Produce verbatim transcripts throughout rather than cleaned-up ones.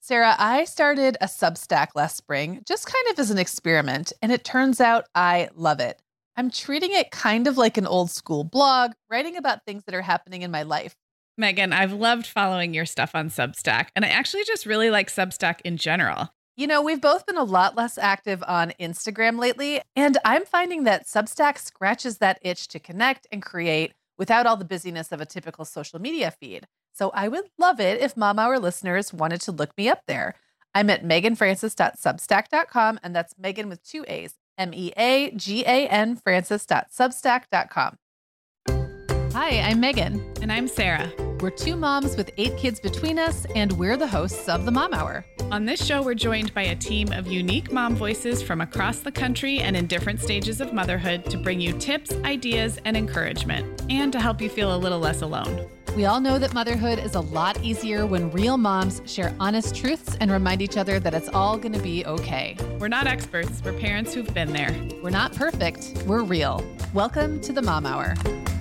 Sarah, I started a Substack last spring, just kind of as an experiment, and it turns out I love it. I'm treating it kind of like an old school blog, writing about things that are happening in my life. Megan, I've loved following your stuff on Substack, and I actually just really like Substack in general. You know, we've both been a lot less active on Instagram lately, and I'm finding that Substack scratches that itch to connect and create without all the busyness of a typical social media feed. So I would love it if Mom Hour listeners wanted to look me up there. I'm at megan francis dot substack dot com, and that's Megan with two A's, M E A G A N francis dot substack dot com. Hi, I'm Megan. And I'm Sarah. We're two moms with eight kids between us, and we're the hosts of the Mom Hour. On this show, we're joined by a team of unique mom voices from across the country and in different stages of motherhood to bring you tips, ideas, and encouragement, and to help you feel a little less alone. We all know that motherhood is a lot easier when real moms share honest truths and remind each other that it's all going to be okay. We're not experts. We're parents who've been there. We're not perfect. We're real. Welcome to the Mom Hour.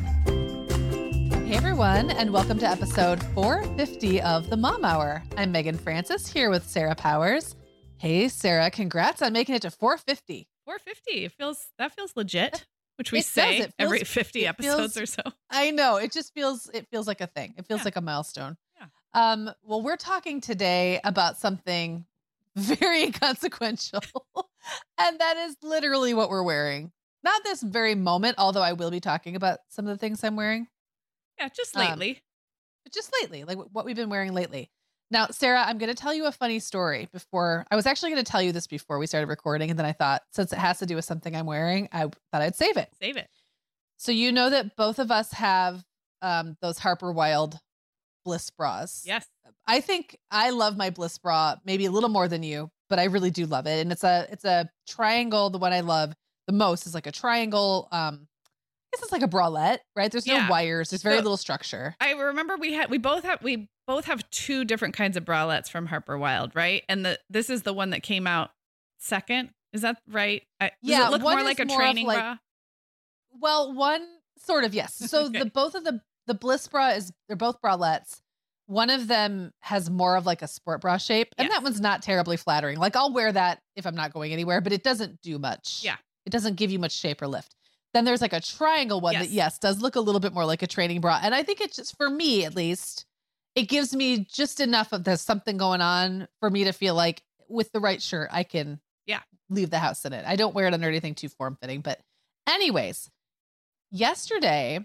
Hey everyone, and welcome to episode four fifty of the Mom Hour. I'm Megan Francis here with Sarah Powers. Hey Sarah, congrats on making it to four fifty. four fifty. It feels that feels legit, which we It say does. It feels- every fifty it episodes feels- or so. I know, it just feels it feels like a thing. It feels Yeah. like a milestone. Yeah. Um, well, we're talking today about something very inconsequential, and that is literally what we're wearing. Not this very moment, although I will be talking about some of the things I'm wearing. Yeah, just Um, lately. But just lately, like what we've been wearing lately. Now, Sarah, I'm going to tell you a funny story before. I was actually going to tell you this before we started recording. And then I thought, since it has to do with something I'm wearing, I thought I'd save it. Save it. So, you know that both of us have um, those Harper Wilde Bliss bras. Yes. I think I love my Bliss bra, maybe a little more than you, but I really do love it. And it's a, it's a triangle. The one I love the most is like a triangle. Um, I guess it's like a bralette, right? There's no Yeah. wires. There's very So- little structure. I remember we had we both have we both have two different kinds of bralettes from Harper Wilde, right? And the this is the one that came out second. Is that right? I, does Yeah, it look one more is like a more of training like- bra? Well, one sort of, yes. So Okay. the both of the the Bliss bra is they're both bralettes. One of them has more of like a sport bra shape, and Yes. that one's not terribly flattering. Like I'll wear that if I'm not going anywhere, but it doesn't do much. Yeah. It doesn't give you much shape or lift. Then there's like a triangle one that Yes. yes, does look a little bit more like a training bra. And I think it's just for me at least, it gives me just enough of there's something going on for me to feel like with the right shirt, I can Yeah. leave the house in it. I don't wear it under anything too form fitting, but anyways, yesterday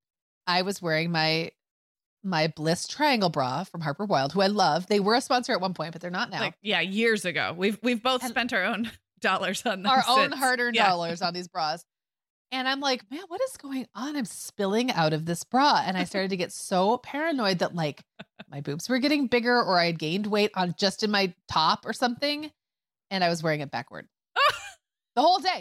I was wearing my my Bliss triangle bra from Harper Wilde, who I love. They were a sponsor at one point, but they're not now. Like yeah, years ago. We've we've both And- spent our own dollars on them Our own since. hard-earned Yeah. dollars on these bras. And I'm like, man, what is going on? I'm spilling out of this bra. And I started to get so paranoid that like my boobs were getting bigger or I had gained weight on just in my top or something. And I was wearing it backward the whole day.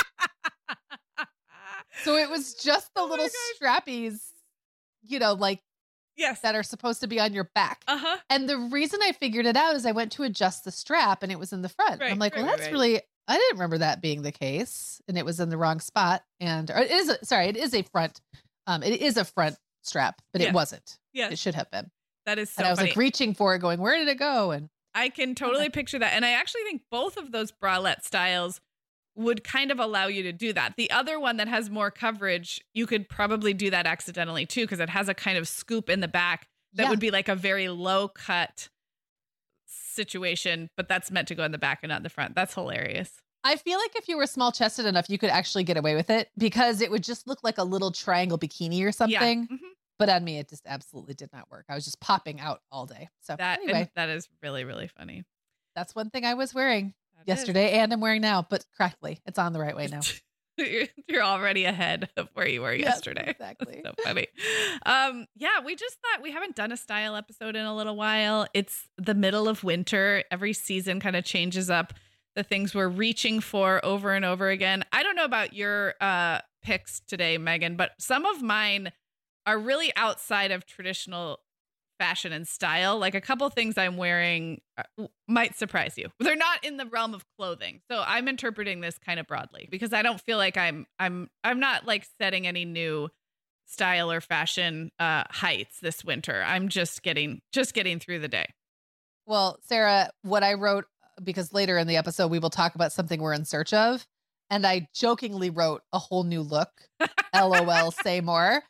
So it was just the Oh my little gosh. strappies, you know, like Yes. that are supposed to be on your back. Uh-huh. And the reason I figured it out is I went to adjust the strap and it was in the front. And Right, I'm like, right, well, right, that's right. really, I didn't remember that being the case. And it was in the wrong spot. And or it is, a, sorry, it is a front, um, it is a front strap, but Yeah. it wasn't. Yes. It should have been. That is so and I was funny. like reaching for it, going, where did it go? And I can totally picture that. And I actually think both of those bralette styles would kind of allow you to do that. The other one that has more coverage, you could probably do that accidentally too, because it has a kind of scoop in the back that Yeah. would be like a very low cut situation, but that's meant to go in the back and not in the front. That's hilarious. I feel like if you were small chested enough, you could actually get away with it because it would just look like a little triangle bikini or something. Yeah. Mhm. But on me, it just absolutely did not work. I was just popping out all day. So That anyway, and that is really, really funny. that's one thing I was wearing That is. yesterday and I'm wearing now, but correctly. It's on the right way now. You're, you're already ahead of where you were Yes, yesterday. exactly. That's so funny. Um, yeah, we just thought we haven't done a style episode in a little while. It's the middle of winter. Every season kind of changes up the things we're reaching for over and over again. I don't know about your uh, picks today, Megan, but some of mine are really outside of traditional fashion and style. Like a couple things I'm wearing uh, might surprise you. They're not in the realm of clothing. So I'm interpreting this kind of broadly because I don't feel like I'm I'm I'm not like setting any new style or fashion uh heights this winter. I'm just getting just getting through the day. Well, Sarah, what I wrote, because later in the episode, we will talk about something we're in search of. And I jokingly wrote a whole new look. LOL, say more.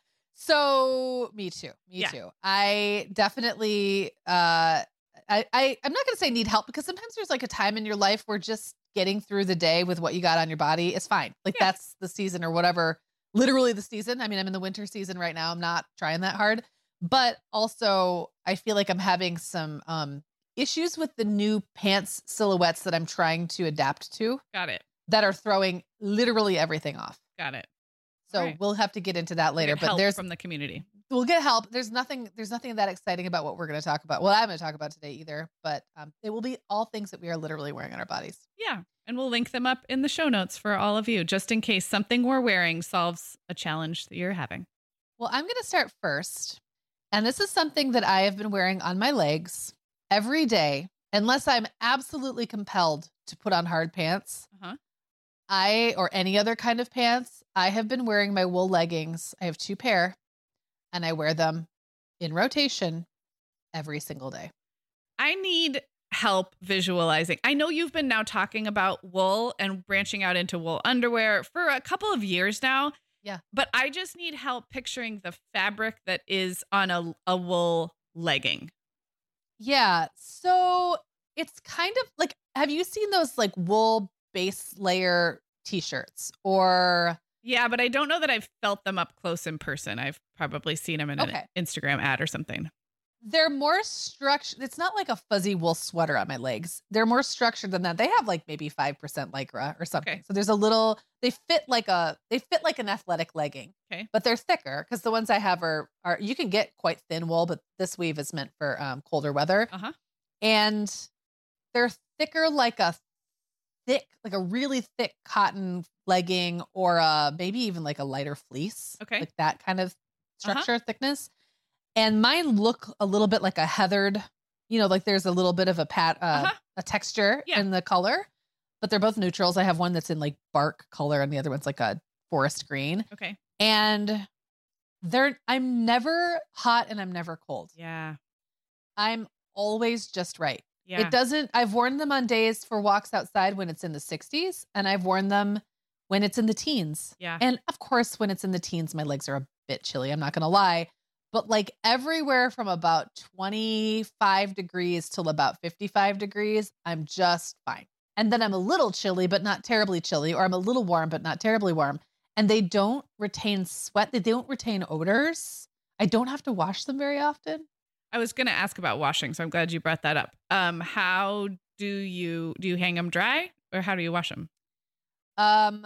So me too. Me Yeah. too. I definitely, uh, I, I, I'm not going to say need help, because sometimes there's like a time in your life where just getting through the day with what you got on your body is fine. Like Yeah. that's the season or whatever, literally the season. I mean, I'm in the winter season right now. I'm not trying that hard, but also I feel like I'm having some, um, issues with the new pants silhouettes that I'm trying to adapt to Got it. that are throwing literally everything off. Got it. So Right. we'll have to get into that later, We'll get but help there's, from the community. we'll get help. There's nothing, there's nothing that exciting about what we're going to talk about. Well, I'm going to talk about today either, but um, it will be all things that we are literally wearing on our bodies. Yeah. And we'll link them up in the show notes for all of you, just in case something we're wearing solves a challenge that you're having. Well, I'm going to start first. And this is something that I have been wearing on my legs every day, unless I'm absolutely compelled to put on hard pants. Uh-huh. I, or any other kind of pants, I have been wearing my wool leggings. I have two pair, and I wear them in rotation every single day. I need help visualizing. I know you've been now talking about wool and branching out into wool underwear for a couple of years now. Yeah. But I just need help picturing the fabric that is on a, a wool legging. Yeah. So it's kind of like, have you seen those like wool base layer t-shirts or? Yeah, but I don't know that I've felt them up close in person. I've probably seen them in an Okay. Instagram ad or something. They're more structured. It's not like a fuzzy wool sweater on my legs. They're more structured than that. They have like maybe five percent lycra or something. Okay. So there's a little, they fit like a, they fit like an athletic legging. Okay. But they're thicker because the ones I have are, are, you can get quite thin wool, but this weave is meant for um, colder weather. Uh-huh. And they're thicker like a thick, like a really thick cotton legging or uh maybe even like a lighter fleece. Okay. Like that kind of Uh-huh. structure, thickness. And mine look a little bit like a heathered, you know, like there's a little bit of a pat, uh, Uh-huh. a texture Yeah. in the color, but they're both neutrals. I have one that's in like bark color and the other one's like a forest green. Okay. And they're, I'm never hot and I'm never cold. Yeah. I'm always just right. Yeah. It doesn't, I've worn them on days for walks outside when it's in the sixties, and I've worn them when it's in the teens. Yeah. And of course, when it's in the teens, my legs are a bit chilly. I'm not going to lie. But like everywhere from about twenty-five degrees till about fifty-five degrees, I'm just fine. And then I'm a little chilly, but not terribly chilly, or I'm a little warm, but not terribly warm. And they don't retain sweat. They don't retain odors. I don't have to wash them very often. I was going to ask about washing, so I'm glad you brought that up. Um, how do you do you hang them dry, or how do you wash them? Um,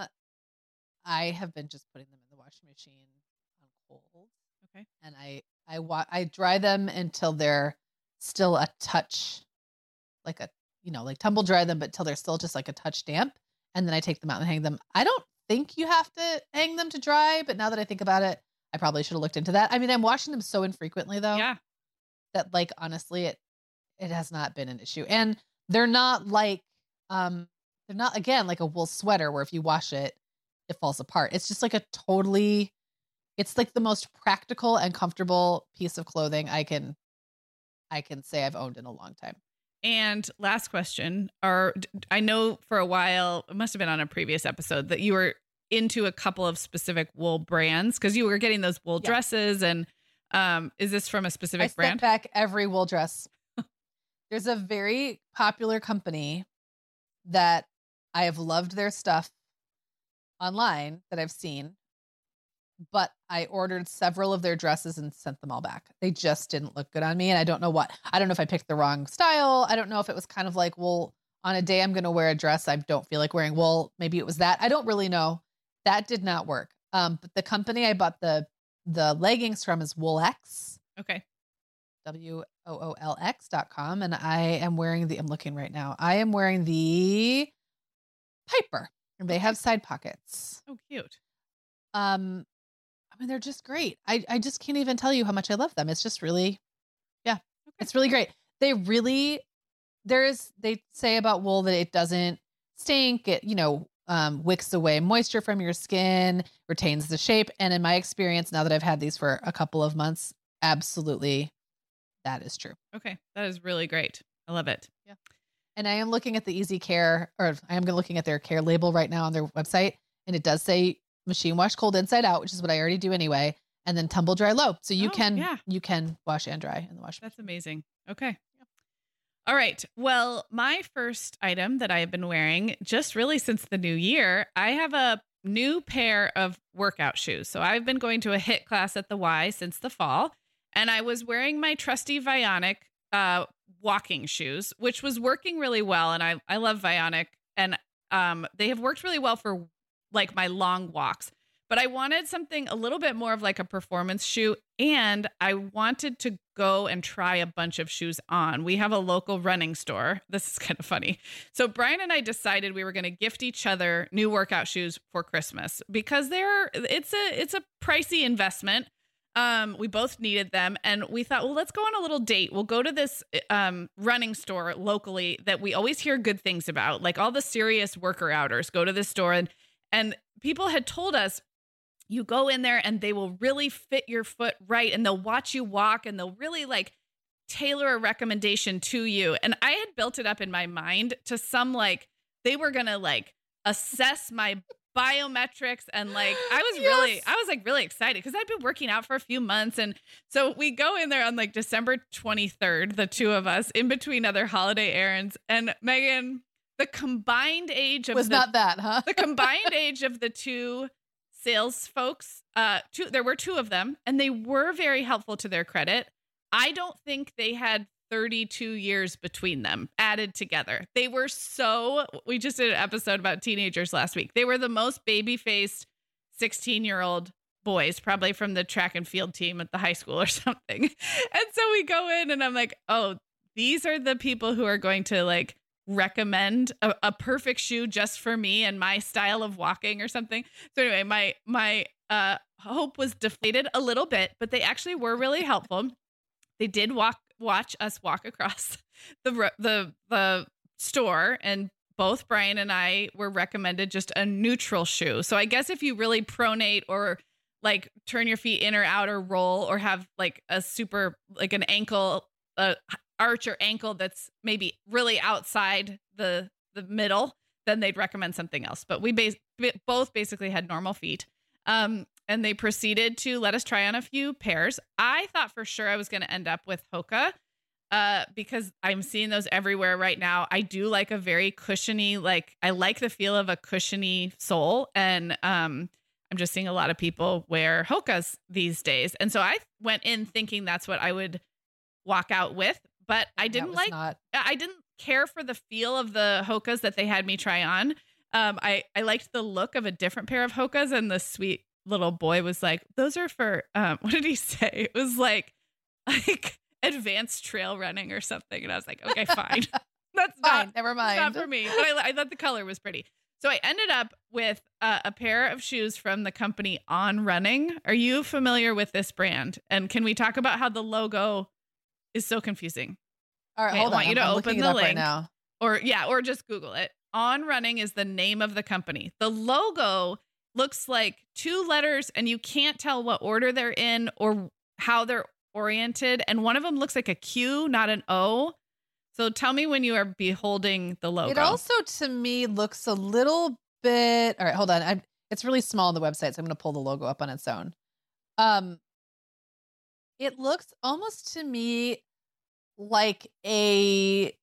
I have been just putting them in the washing machine on cold. Okay. And I I wa- I dry them until they're still a touch, like a you know like tumble dry them, but till they're still just like a touch damp, and then I take them out and hang them. I don't think you have to hang them to dry, but now that I think about it, I probably should have looked into that. I mean, I'm washing them so infrequently though. Yeah. That like honestly it it has not been an issue, and they're not like um they're not again like a wool sweater where if you wash it it falls apart. It's just like a totally, it's like the most practical and comfortable piece of clothing I can I can say I've owned in a long time. And last question, are I know for a while, it must have been on a previous episode, that you were into a couple of specific wool brands because you were getting those wool Yeah. dresses. And um, is this from a I specific sent brand? back every wool dress. There's a very popular company that I have loved their stuff online that I've seen, but I ordered several of their dresses and sent them all back. They just didn't look good on me. And I don't know what, I don't know if I picked the wrong style. I don't know if it was kind of like, well, on a day I'm going to wear a dress I don't feel like wearing wool. Maybe it was that. I don't really know. That did not work. Um, but the company I bought the the leggings from is Woolx. Okay. W O O L X dot com. And I am wearing the, I'm looking right now. I am wearing the Piper. And they have side pockets. Oh, cute. Um, I mean, they're just great. I, I just can't even tell you how much I love them. It's just really, yeah, it's really great. They really, there's, they say about wool that it doesn't stink. It, you know, um, wicks away moisture from your skin, retains the shape. And in my experience, now that I've had these for a couple of months, absolutely that is true. Okay. That is really great. I love it. Yeah. And I am looking at the Easy Care, or I am looking at their care label right now on their website. And it does say machine wash cold inside out, which is what I already do anyway. And then tumble dry low. So you Oh, can, yeah. you can wash and dry in the wash. That's amazing. Okay. All right. Well, my first item that I have been wearing just really since the new year, I have a new pair of workout shoes. So I've been going to a HIIT class at the Y since the fall, and I was wearing my trusty Vionic uh, walking shoes, which was working really well. And I, I love Vionic, and um, they have worked really well for like my long walks. But I wanted something a little bit more of like a performance shoe, and I wanted to go and try a bunch of shoes on. We have a local running store. This is kind of funny. So Brian and I decided we were going to gift each other new workout shoes for Christmas because they're it's a it's a pricey investment. Um, we both needed them, and we thought, well, let's go on a little date. We'll go to this um, running store locally that we always hear good things about. Like all the serious worker outers go to this store, and and people had told us, you go in there and they will really fit your foot right, and they'll watch you walk, and they'll really like tailor a recommendation to you. And I had built it up in my mind to some, like, they were going to like assess my biometrics. And like, I was Yes. really, I was like really excited because I'd been working out for a few months. And so we go in there on like December twenty-third, the two of us, in between other holiday errands. And Megan, the combined age of Was the, not that, huh? the combined age of the two sales folks, uh, two, there were two of them, and they were very helpful to their credit. I don't think they had thirty-two years between them added together. They were so, we just did an episode about teenagers last week. They were the most baby-faced sixteen year old boys, probably from the track and field team at the high school or something. And so we go in and I'm like, oh, these are the people who are going to like recommend a, a perfect shoe just for me and my style of walking or something. So anyway, my my uh hope was deflated a little bit, but they actually were really helpful. They did walk watch us walk across the the the store, and both Brian and I were recommended just a neutral shoe. So I guess if you really pronate or like turn your feet in or out or roll or have like a super like an ankle uh, arch or ankle that's maybe really outside the the middle, then they'd recommend something else. But we bas- both basically had normal feet. Um, and they proceeded to let us try on a few pairs. I thought for sure I was going to end up with Hoka uh, because I'm seeing those everywhere right now. I do like a very cushiony, like I like the feel of a cushiony sole. And um, I'm just seeing a lot of people wear Hokas these days. And so I went in thinking that's what I would walk out with. But I didn't like, not. I didn't care for the feel of the Hokas that they had me try on. Um, I, I liked the look of a different pair of Hokas, and the sweet little boy was like, those are for, um, what did he say? It was like, like advanced trail running or something. And I was like, okay, fine. That's Fine, not, never mind. not for me. But I, I thought the color was pretty. So I ended up with uh, a pair of shoes from the company On Running. Are you familiar with this brand? And can we talk about how the logo is so confusing? All right, Okay, hold I on. want you to I'm, I'm open looking it the up link. right now. Or yeah, or just Google it. On Running is the name of the company. The logo looks like two letters, and you can't tell what order they're in or how they're oriented. And one of them looks like a Q, not an O. So tell me when you are beholding the logo. It also, to me, looks a little bit. All right, hold on. I, it's really small on the website, so I'm going to pull the logo up on its own. Um, it looks almost to me like a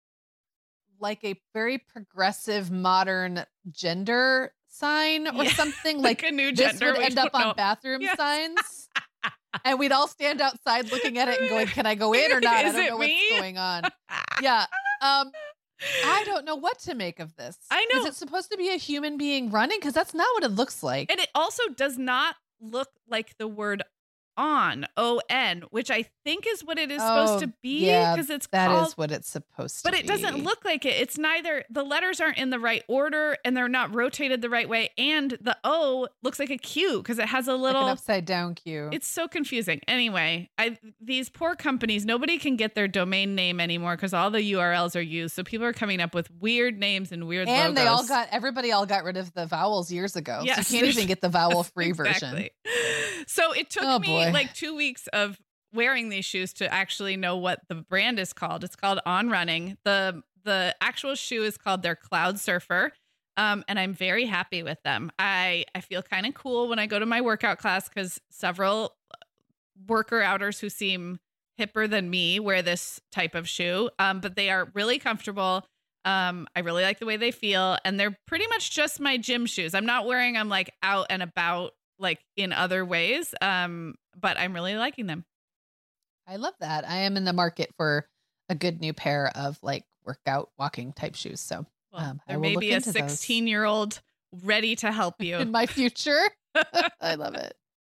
like a very progressive modern gender sign or Yeah, something. like Like a new this gender. would we end up don't on know. bathroom Yes. signs. And we'd all stand outside looking at it and going, can I go in or not? Is I don't it know me? what's going on. Yeah. Um, I don't know what to make of this. I know. Is it supposed to be a human being running? Because that's not what it looks like. And it also does not look like the word on, O N, which I think is what it is Oh, supposed to be, yeah, because it's That called. is what it's supposed to But be. it doesn't look like it. It's neither, the letters aren't in the right order, and they're not rotated the right way. And the O looks like a Q because it has a like little, an upside down cue. it's so confusing. Anyway, I these poor companies, nobody can get their domain name anymore because all the U R Ls are used. So people are coming up with weird names and weird and logos. they all got, everybody all got rid of the vowels years ago. Yes, so you can't even get the vowel free version. Exactly. So it took Oh, me boy. like two weeks of wearing these shoes to actually know what the brand is called. It's called On Running. The the actual shoe is called their Cloud Surfer. Um, and I'm very happy with them. I, I feel kind of cool when I go to my workout class because several worker outers who seem hipper than me wear this type of shoe. Um, but they are really comfortable. Um, I really like the way they feel. And they're pretty much just my gym shoes. I'm not wearing them like out and about like in other ways. Um, but I'm really liking them. I love that. I am in the market for a good new pair of like workout walking type shoes. So well, um, there may be a sixteen year old ready to help you in my future. I love it.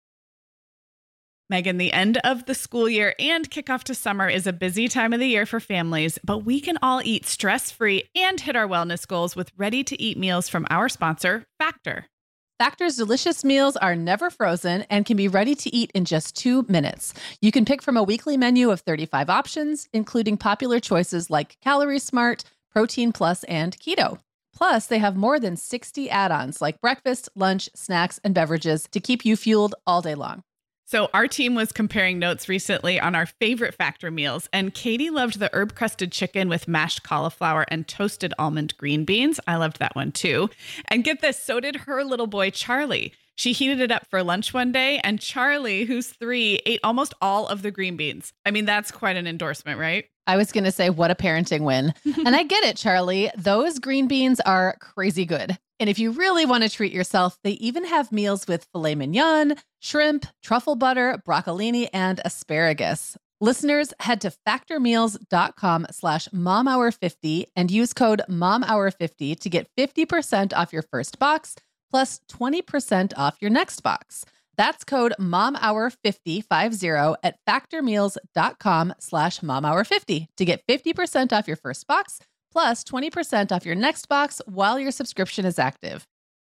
Megan, the end of the school year and kickoff to summer is a busy time of the year for families, but we can all eat stress-free and hit our wellness goals with ready-to-eat meals from our sponsor, Factor. Factor's delicious meals are never frozen and can be ready to eat in just two minutes. You can pick from a weekly menu of thirty-five options, including popular choices like Calorie Smart, Protein Plus, and Keto. Plus, they have more than sixty add-ons like breakfast, lunch, snacks, and beverages to keep you fueled all day long. So our team was comparing notes recently on our favorite Factor meals, and Katie loved the herb-crusted chicken with mashed cauliflower and toasted almond green beans. I loved that one too. And get this, so did her little boy, Charlie. She heated it up for lunch one day, and Charlie, who's three, ate almost all of the green beans. I mean, that's quite an endorsement, right? I was going to say, what a parenting win. And I get it, Charlie. Those green beans are crazy good. And if you really want to treat yourself, they even have meals with filet mignon, shrimp, truffle butter, broccolini, and asparagus. Listeners, head to factormeals.com slash momhour50 and use code momhour fifty to get fifty percent off your first box plus twenty percent off your next box. That's code momhour50, five zero, at factormeals.com slash momhour50 to get fifty percent off your first box plus twenty percent off your next box while your subscription is active.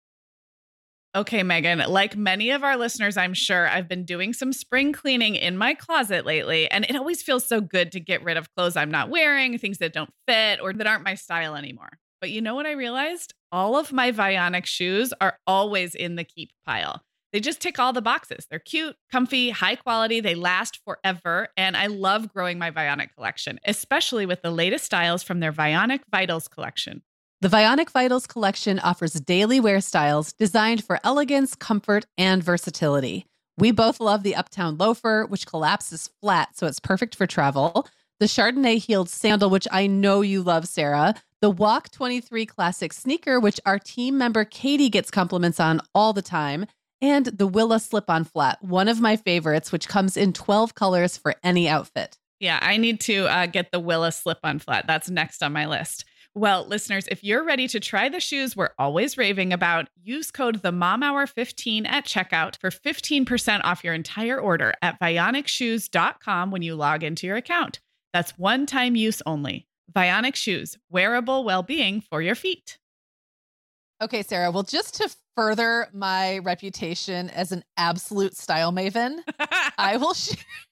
Okay, Megan, like many of our listeners, I'm sure I've been doing some spring cleaning in my closet lately, and it always feels so good to get rid of clothes I'm not wearing, things that don't fit or that aren't my style anymore. But you know what I realized? All of my Vionic shoes are always in the keep pile. They just tick all the boxes. They're cute, comfy, high quality. They last forever. And I love growing my Vionic collection, especially with the latest styles from their Vionic Vitals collection. The Vionic Vitals collection offers daily wear styles designed for elegance, comfort, and versatility. We both love the Uptown loafer, which collapses flat, so it's perfect for travel. The Chardonnay heeled sandal, which I know you love, Sarah. The Walk twenty-three classic sneaker, which our team member Katie gets compliments on all the time. And the Willa slip-on flat, one of my favorites, which comes in twelve colors for any outfit. Yeah, I need to uh, get the Willa slip-on flat. That's next on my list. Well, listeners, if you're ready to try the shoes we're always raving about, use code the mom hour fifteen at checkout for fifteen percent off your entire order at vionic shoes dot com when you log into your account. That's one-time use only. Vionic Shoes, wearable well-being for your feet. Okay, Sarah, well, just to further my reputation as an absolute style maven, I will share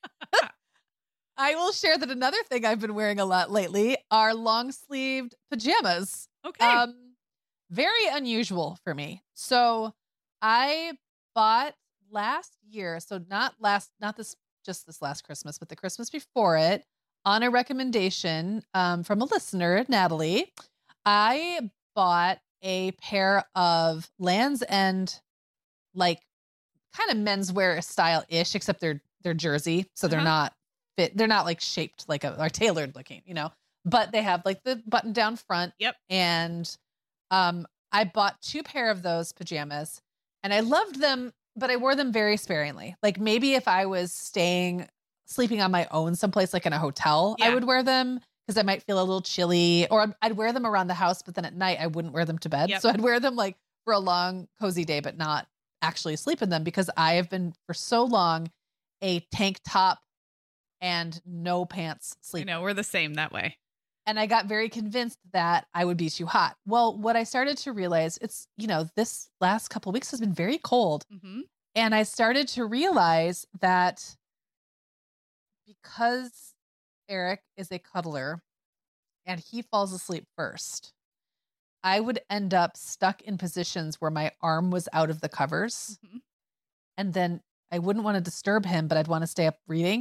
I will share that another thing I've been wearing a lot lately are long-sleeved pajamas. Okay. Um, very unusual for me. So I bought last year, so not last, not this, just this last Christmas, but the Christmas before it, on a recommendation um, from a listener, Natalie, I bought a pair of Land's End, like kind of menswear style-ish, except they're they're jersey, so they're uh-huh. not fit. They're not like shaped like a or tailored looking, you know. But they have like the button down front. Yep. And um, I bought two pair of those pajamas, and I loved them, but I wore them very sparingly. Like maybe if I was staying, sleeping on my own someplace, like in a hotel, yeah. I would wear them, because I might feel a little chilly, or I'd wear them around the house, but then at night I wouldn't wear them to bed. Yep. So I'd wear them like for a long, cozy day, but not actually sleep in them, because I have been for so long a tank top and no pants sleeper. I know, we're the same that way. And I got very convinced that I would be too hot. Well, what I started to realize, it's, you know, this last couple of weeks has been very cold. Mm-hmm. And I started to realize that because Eric is a cuddler and he falls asleep first, I would end up stuck in positions where my arm was out of the covers. Mm-hmm. And then I wouldn't want to disturb him, but I'd want to stay up reading.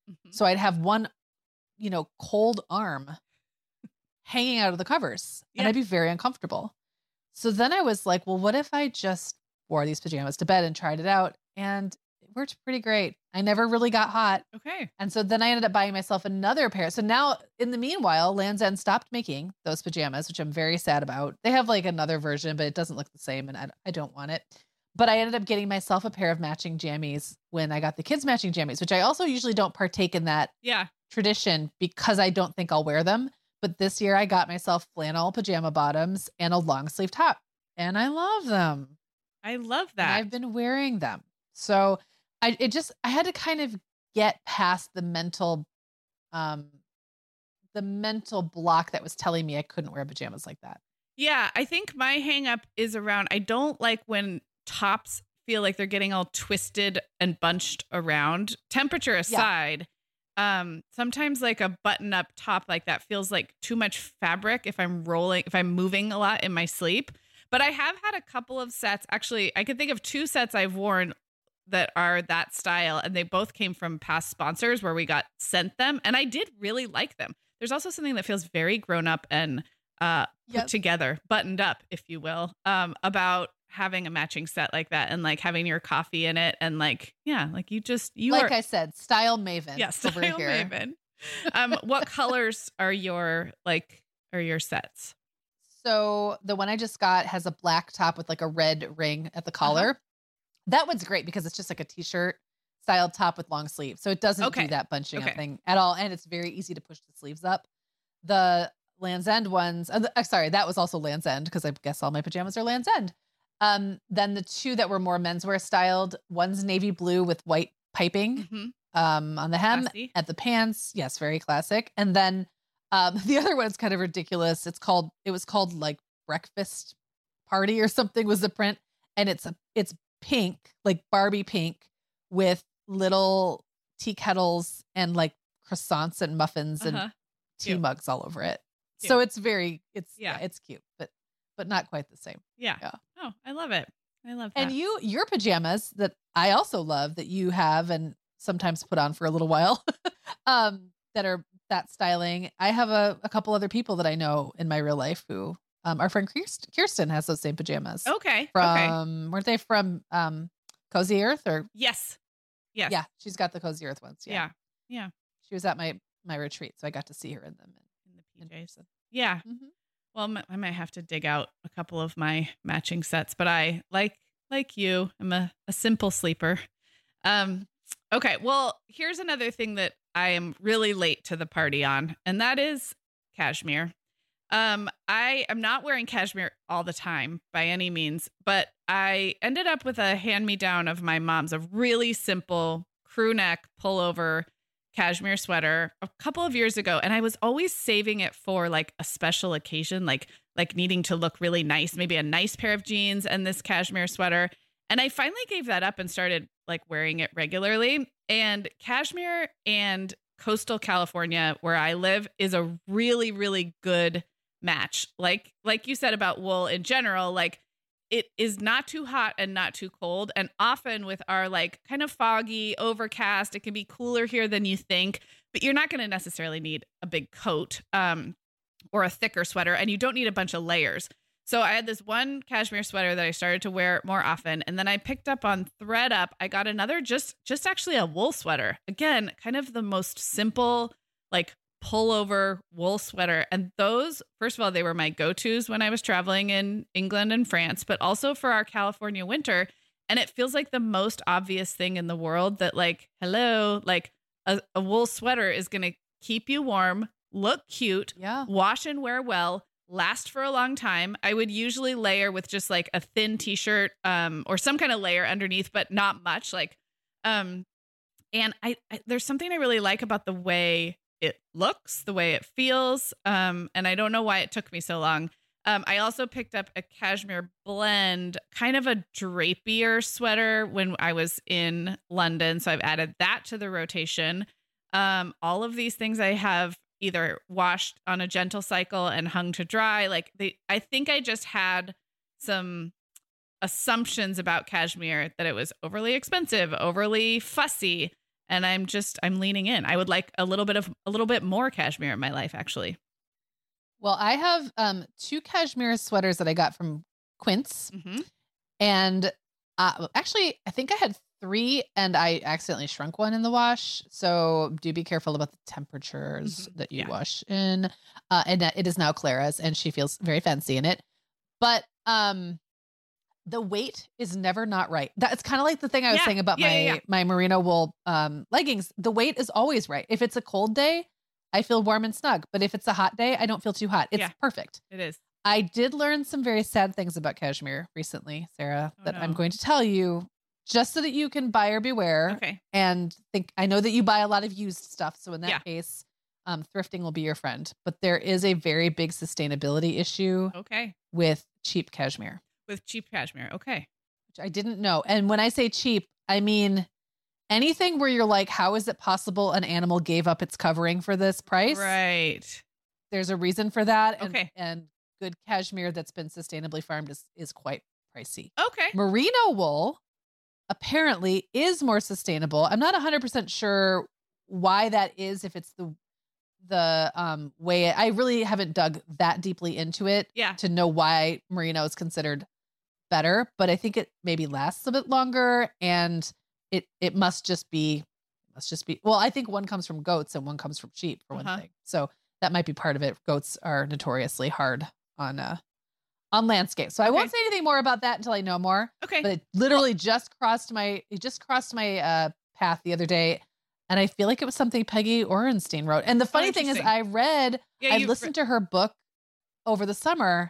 Mm-hmm. So I'd have one, you know, cold arm hanging out of the covers Yeah. and I'd be very uncomfortable. So then I was like, well, what if I just wore these pajamas to bed and tried it out? And it worked pretty great. I never really got hot. Okay. And so then I ended up buying myself another pair. So now in the meanwhile, Land's End stopped making those pajamas, which I'm very sad about. They have like another version, but it doesn't look the same and I, I don't want it. But I ended up getting myself a pair of matching jammies when I got the kids matching jammies, which I also usually don't partake in that Yeah. tradition because I don't think I'll wear them. But this year I got myself flannel pajama bottoms and a long sleeve top and I love them. I love And that. I've been wearing them. So I, it just, I had to kind of get past the mental, um, the mental block that was telling me I couldn't wear pajamas like that. Yeah. I think my hang up is around, I don't like when tops feel like they're getting all twisted and bunched around. Temperature aside, yeah. um, sometimes like a button up top like that feels like too much fabric if I'm rolling, if I'm moving a lot in my sleep. But I have had a couple of sets. Actually, I can think of two sets I've worn that are that style, and they both came from past sponsors where we got sent them, and I did really like them. There's also something that feels very grown up and uh, put Yep. together, buttoned up, if you will, um, about having a matching set like that and like having your coffee in it, and like yeah, like you just you like are I said, style maven. yeah, style over here. maven. Um, what colors are your like are your sets? So the one I just got has a black top with like a red ring at the collar. Uh-huh. That one's great because it's just like a t-shirt style top with long sleeves. So it doesn't Okay. do that bunching Okay. up thing at all. And it's very easy to push the sleeves up. The Land's End ones, uh, the, uh, sorry, that was also Land's End because I guess all my pajamas are Land's End. Um, then the two that were more menswear styled, one's navy blue with white piping Mm-hmm. um, on the hem, Classy. at the pants. Yes, very classic. And then um, the other one is kind of ridiculous. It's called, it was called like Breakfast Party or something was the print. And it's a, it's pink, like Barbie pink with little tea kettles and like croissants and muffins and Uh-huh. tea Cute. mugs all over it. Cute. So it's very, it's, yeah. Yeah. it's cute, but, but not quite the same. Yeah. Yeah. Oh, I love it. I love that. And you, your pajamas that I also love that you have and sometimes put on for a little while, um, that are that styling. I have a, a couple other people that I know in my real life who, um, our friend Kirsten, Kirsten has those same pajamas. okay. From, okay. weren't they from, um, Cozy Earth or? Yes. Yes. Yeah, she's got the Cozy Earth ones. Yeah. Yeah. Yeah. She was at my, my retreat. So I got to see her in them. In the in P Js. person. Yeah. Mhm. Well, m- I might have to dig out a couple of my matching sets, but I like like you. I'm a, a simple sleeper. Um, okay. Well, here's another thing that I am really late to the party on, and that is cashmere. Um, I am not wearing cashmere all the time by any means, but I ended up with a hand-me-down of my mom's, a really simple crew neck pullover cashmere sweater a couple of years ago. And I was always saving it for like a special occasion, like, like needing to look really nice, maybe a nice pair of jeans and this cashmere sweater. And I finally gave that up and started like wearing it regularly. And cashmere and coastal California, where I live, is a really, really good match. Like, like you said about wool in general, like it is not too hot and not too cold. And often with our like kind of foggy, overcast, it can be cooler here than you think, but you're not going to necessarily need a big coat um, or a thicker sweater, and you don't need a bunch of layers. So I had this one cashmere sweater that I started to wear more often. And then I picked up on ThreadUp. I got another, just, just actually a wool sweater. Again, kind of the most simple, like pullover wool sweater. And those, first of all, they were my go-tos when I was traveling in England and France, but also for our California winter. And it feels like the most obvious thing in the world that like, hello, like a, a wool sweater is going to keep you warm, look cute, Yeah. wash and wear well, last for a long time. I would usually layer with just like a thin t-shirt um, or some kind of layer underneath, but not much. Like, um, and I, I there's something I really like about the way it looks, the way it feels. Um, and I don't know why it took me so long. Um, I also picked up a cashmere blend, kind of a drapier sweater when I was in London. So I've added that to the rotation. Um, all of these things I have either washed on a gentle cycle and hung to dry. Like they, I think I just had some assumptions about cashmere that it was overly expensive, overly fussy. And I'm just, I'm leaning in. I would like a little bit of, a little bit more cashmere in my life, actually. Well, I have um, two cashmere sweaters that I got from Quince. Mm-hmm. And uh, actually, I think I had three and I accidentally shrunk one in the wash. So do be careful about the temperatures Mhm. that you Yeah. wash in. Uh, and it is now Clara's and she feels very fancy in it. But um, the weight is never not right. That's kind of like the thing I was Yeah. saying about Yeah, my, yeah, yeah. my merino wool um, leggings. The weight is always right. If it's a cold day, I feel warm and snug. But if it's a hot day, I don't feel too hot. It's Yeah. perfect. It is. I did learn some very sad things about cashmere recently, Sarah, Oh, that I'm no. going to tell you just so that you can buyer beware Okay. and think. I know that you buy a lot of used stuff. So in that Yeah. case, um, thrifting will be your friend. But there is a very big sustainability issue Okay. with cheap cashmere, With cheap cashmere. Okay. which I didn't know. And when I say cheap, I mean anything where you're like, how is it possible an animal gave up its covering for this price? Right. There's a reason for that. And, Okay. and good cashmere that's been sustainably farmed is, is quite pricey. Okay. Merino wool apparently is more sustainable. I'm not one hundred percent sure why that is, if it's the the um way. I really haven't dug that deeply into it Yeah. to know why merino is considered better, but I think it maybe lasts a bit longer and it it must just be must just be well, I think one comes from goats and one comes from sheep for one Uh-huh. thing. So that might be part of it. Goats are notoriously hard on uh on landscape. So I Okay. won't say anything more about that until I know more. Okay. But it literally just crossed my it just crossed my uh path the other day. And I feel like it was something Peggy Orenstein wrote. And the funny thing is interesting. I read yeah. I you've listened to her book over the summer.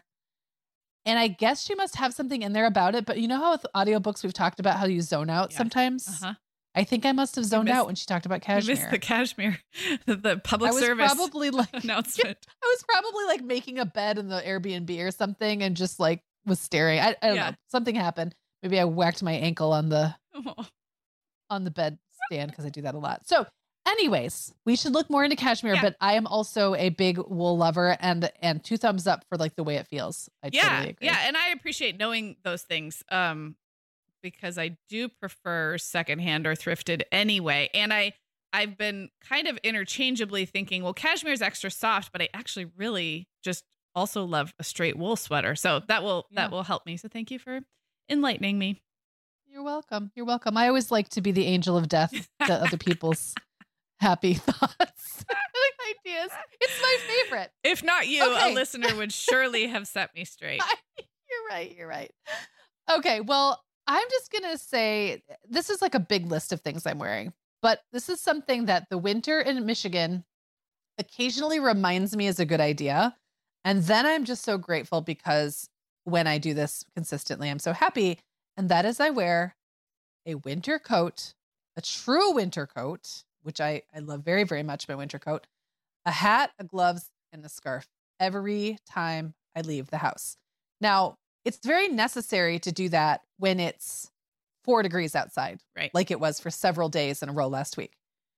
And I guess she must have something in there about it. But you know how with audiobooks we've talked about how you zone out Yeah. sometimes? Uh-huh. I think I must have zoned missed- out when she talked about You missed cashmere. the cashmere, the public I was service probably like announcement. I was probably like making a bed in the Airbnb or something and just like was staring. I, I don't Yeah. know. Something happened. Maybe I whacked my ankle on the Oh. on the bed stand because I do that a lot. So anyways, we should look more into cashmere, Yeah. but I am also a big wool lover and and two thumbs up for like the way it feels. I Yeah. totally agree. Yeah. And I appreciate knowing those things. Um, because I do prefer secondhand or thrifted anyway. And I, I've been kind of interchangeably thinking, well, cashmere is extra soft, but I actually really just also love a straight wool sweater. So that will, Yeah. that will help me. So thank you for enlightening me. You're welcome. You're welcome. I always like to be the angel of death to other people's happy thoughts. Ideas. It's my favorite. If not you, Okay. a listener would surely have set me straight. You're right. You're right. Okay. Well, I'm just going to say this is like a big list of things I'm wearing, but this is something that the winter in Michigan occasionally reminds me is a good idea. And then I'm just so grateful because when I do this consistently, I'm so happy. And that is I wear a winter coat, a true winter coat, which I, I love very, very much, my winter coat, a hat, a gloves, and a scarf every time I leave the house. Now, it's very necessary to do that when it's four degrees outside, Right. like it was for several days in a row last week.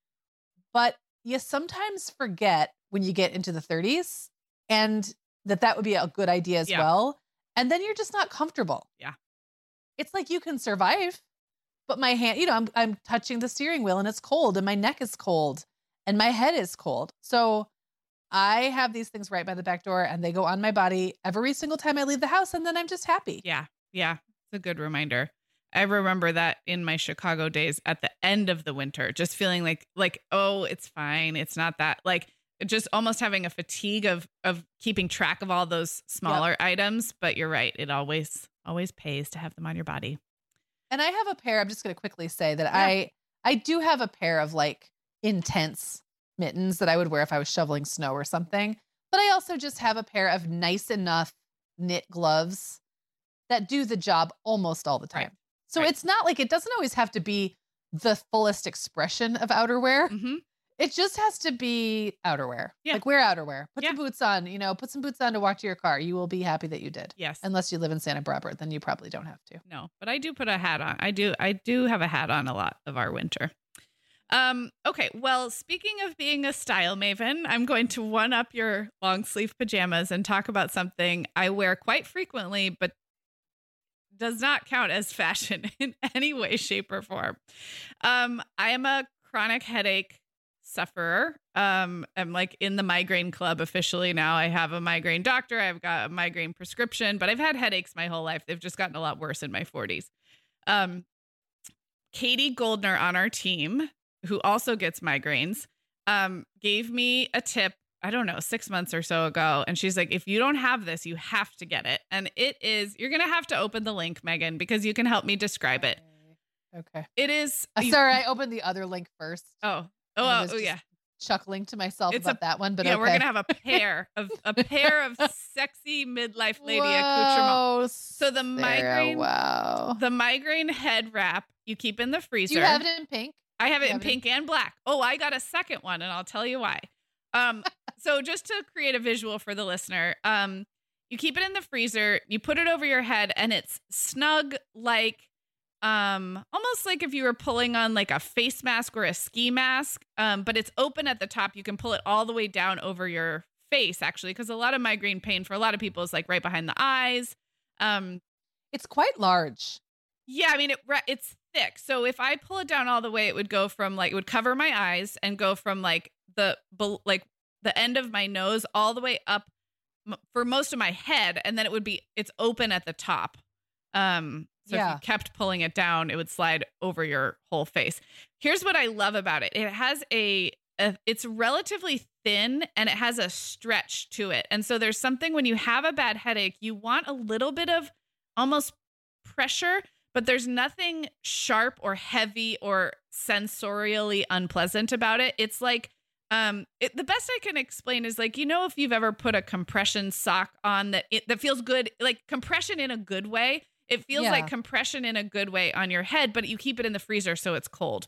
But you sometimes forget when you get into the thirties and that that would be a good idea as Yeah. well. And then you're just not comfortable. Yeah. It's like you can survive, but my hand, you know, I'm I'm touching the steering wheel and it's cold and my neck is cold and my head is cold. So I have these things right by the back door and they go on my body every single time I leave the house and then I'm just happy. Yeah. Yeah. It's a good reminder. I remember that in my Chicago days at the end of the winter, just feeling like, like, oh, it's fine. It's not that, like, just almost having a fatigue of, of keeping track of all those smaller items. But you're right. It always, always pays to have them on your body. And I have a pair, I'm just going to quickly say that Yeah. I I do have a pair of like intense mittens that I would wear if I was shoveling snow or something. But I also just have a pair of nice enough knit gloves that do the job almost all the time. Right. So Right. it's not like it doesn't always have to be the fullest expression of outerwear. Mm-hmm. It just has to be outerwear. Yeah. Like wear outerwear. Put Yeah. some boots on, you know, put some boots on to walk to your car. You will be happy that you did. Yes. Unless you live in Santa Barbara, then you probably don't have to. No, but I do put a hat on. I do. I do have a hat on a lot of our winter. Um, okay. Well, speaking of being a style maven, I'm going to one up your long sleeve pajamas and talk about something I wear quite frequently, but does not count as fashion in any way, shape, or form. Um, I am a chronic headache sufferer. Um, I'm like in the migraine club officially now. I have a migraine doctor. I've got a migraine prescription, but I've had headaches my whole life. They've just gotten a lot worse in my forties. Um, Katie Goldner on our team, who also gets migraines, um, gave me a tip, I don't know, six months or so ago. And she's like, if you don't have this, you have to get it. And it is, you're going to have to open the link, Megan, because you can help me describe it. Okay. It is. Uh, sorry, I opened the other link first. Oh, oh, oh, oh yeah. Chuckling to myself It's about a, that one, but yeah, okay. we're gonna have a pair of a pair of sexy midlife lady Whoa, accoutrement. So the Sarah, migraine, wow, the migraine head wrap you keep in the freezer. Do you have it in pink? I have it you in have pink it in- and black. Oh, I got a second one, and I'll tell you why. Um, so just to create a visual for the listener, um, you keep it in the freezer, you put it over your head, and it's snug like. Um, almost like if you were pulling on like a face mask or a ski mask, um, but it's open at the top. You can pull it all the way down over your face, actually, because a lot of migraine pain for a lot of people is like right behind the eyes. Um, it's quite large. Yeah, I mean, it it's thick. So if I pull it down all the way, it would go from like, it would cover my eyes and go from like the, like the end of my nose all the way up m- for most of my head. And then it would be, it's open at the top. Um, So yeah. if you kept pulling it down, it would slide over your whole face. Here's what I love about it. It has a, a, it's relatively thin and it has a stretch to it. And so there's something when you have a bad headache, you want a little bit of almost pressure, but there's nothing sharp or heavy or sensorially unpleasant about it. It's like, um, it, the best I can explain is like, you know, if you've ever put a compression sock on that, it, that feels good, like compression in a good way. It feels yeah. like compression in a good way on your head, but you keep it in the freezer so it's cold.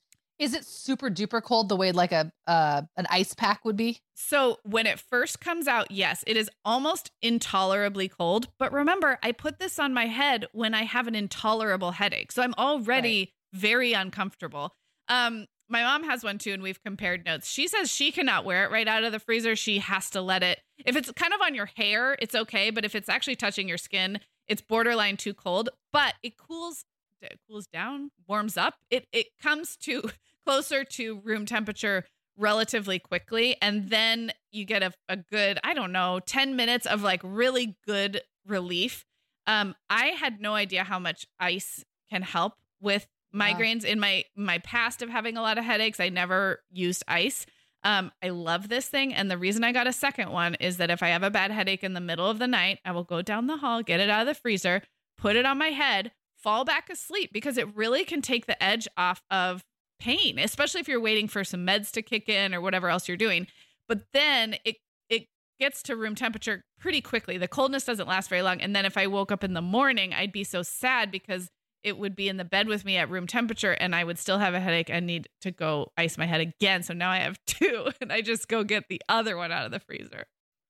Is it super duper cold the way like a uh, an ice pack would be? So when it first comes out, yes, it is almost intolerably cold. But remember, I put this on my head when I have an intolerable headache. So I'm already right. very uncomfortable. Um, my mom has one too, and we've compared notes. She says she cannot wear it right out of the freezer. She has to let it. If it's kind of on your hair, it's okay. But if it's actually touching your skin, it's borderline too cold, but it cools, it cools down, warms up. It it comes to closer to room temperature relatively quickly. And then you get a, a good, I don't know, ten minutes of like really good relief. Um, I had no idea how much ice can help with migraines. Yeah. In my, my past of having a lot of headaches, I never used ice. Um, I love this thing. And the reason I got a second one is that if I have a bad headache in the middle of the night, I will go down the hall, get it out of the freezer, put it on my head, fall back asleep, because it really can take the edge off of pain, especially if you're waiting for some meds to kick in or whatever else you're doing. But then it, it gets to room temperature pretty quickly. The coldness doesn't last very long. And then if I woke up in the morning, I'd be so sad because it would be in the bed with me at room temperature and I would still have a headache and need to go ice my head again. So now I have two and I just go get the other one out of the freezer.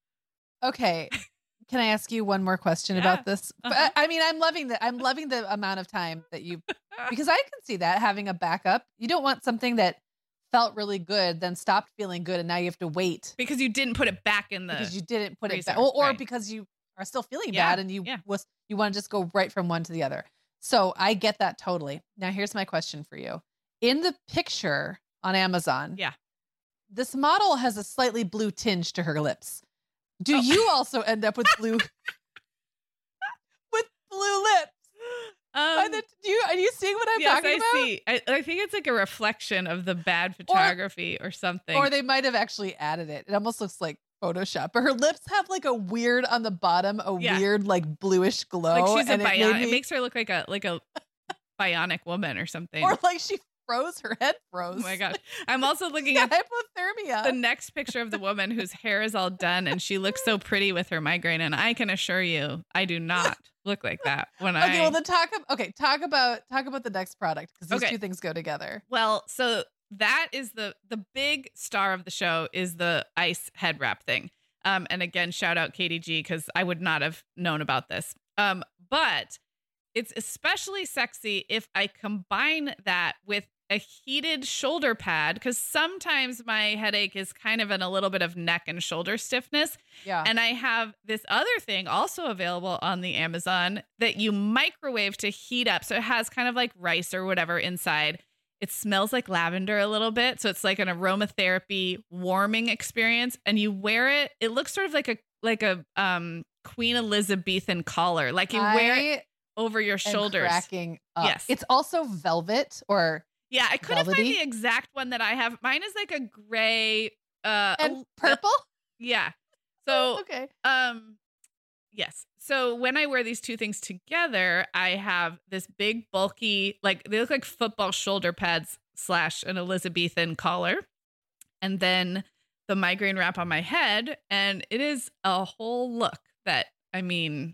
Okay. Can I ask you one more question yeah. about this? Uh-huh. I mean, I'm loving the, I'm loving the amount of time that you, because I can see that having a backup. You don't want something that felt really good, then stopped feeling good. And now you have to wait. Because you didn't put it back in the Because you didn't put freezer, it back. Or, or right. because you are still feeling yeah. bad and you yeah. was, you want to just go right from one to the other. So I get that totally. Now here's my question for you. In the picture on Amazon, yeah, this model has a slightly blue tinge to her lips. Do oh. you also end up with blue with blue lips? Um, the, do you are you seeing what I'm yes, talking I about? see. I, I think it's like a reflection of the bad photography or, or something. Or they might have actually added it. It almost looks like Photoshop, but her lips have like a weird on the bottom, a yeah. weird like bluish glow. Like she's a and bionic. It, me, it makes her look like a like a bionic woman or something. Or like she froze, her head froze. Oh my gosh. I'm also looking yeah, at hypothermia. The next picture of the woman whose hair is all done and she looks so pretty with her migraine. And I can assure you, I do not look like that when okay, I. Okay, well, then talk. Okay, talk about talk about the next product because these okay. two things go together. Well, so that is the the big star of the show is the ice head wrap thing. Um, and again, shout out Katie G because I would not have known about this. Um, but it's especially sexy if I combine that with a heated shoulder pad, because sometimes my headache is kind of in a little bit of neck and shoulder stiffness. Yeah. And I have this other thing also available on the Amazon that you microwave to heat up. So it has kind of like rice or whatever inside. It smells like lavender a little bit. So it's like an aromatherapy warming experience. And you wear it. It looks sort of like a like a um, Queen Elizabethan collar. Like you I wear it over your shoulders. Cracking up. Yes. It's also velvet or yeah. I couldn't velvety. find the exact one that I have. Mine is like a gray uh, and a, purple. Yeah. So okay. Um. Yes. So when I wear these two things together, I have this big, bulky, like they look like football shoulder pads slash an Elizabethan collar. And then the migraine wrap on my head. And it is a whole look that, I mean,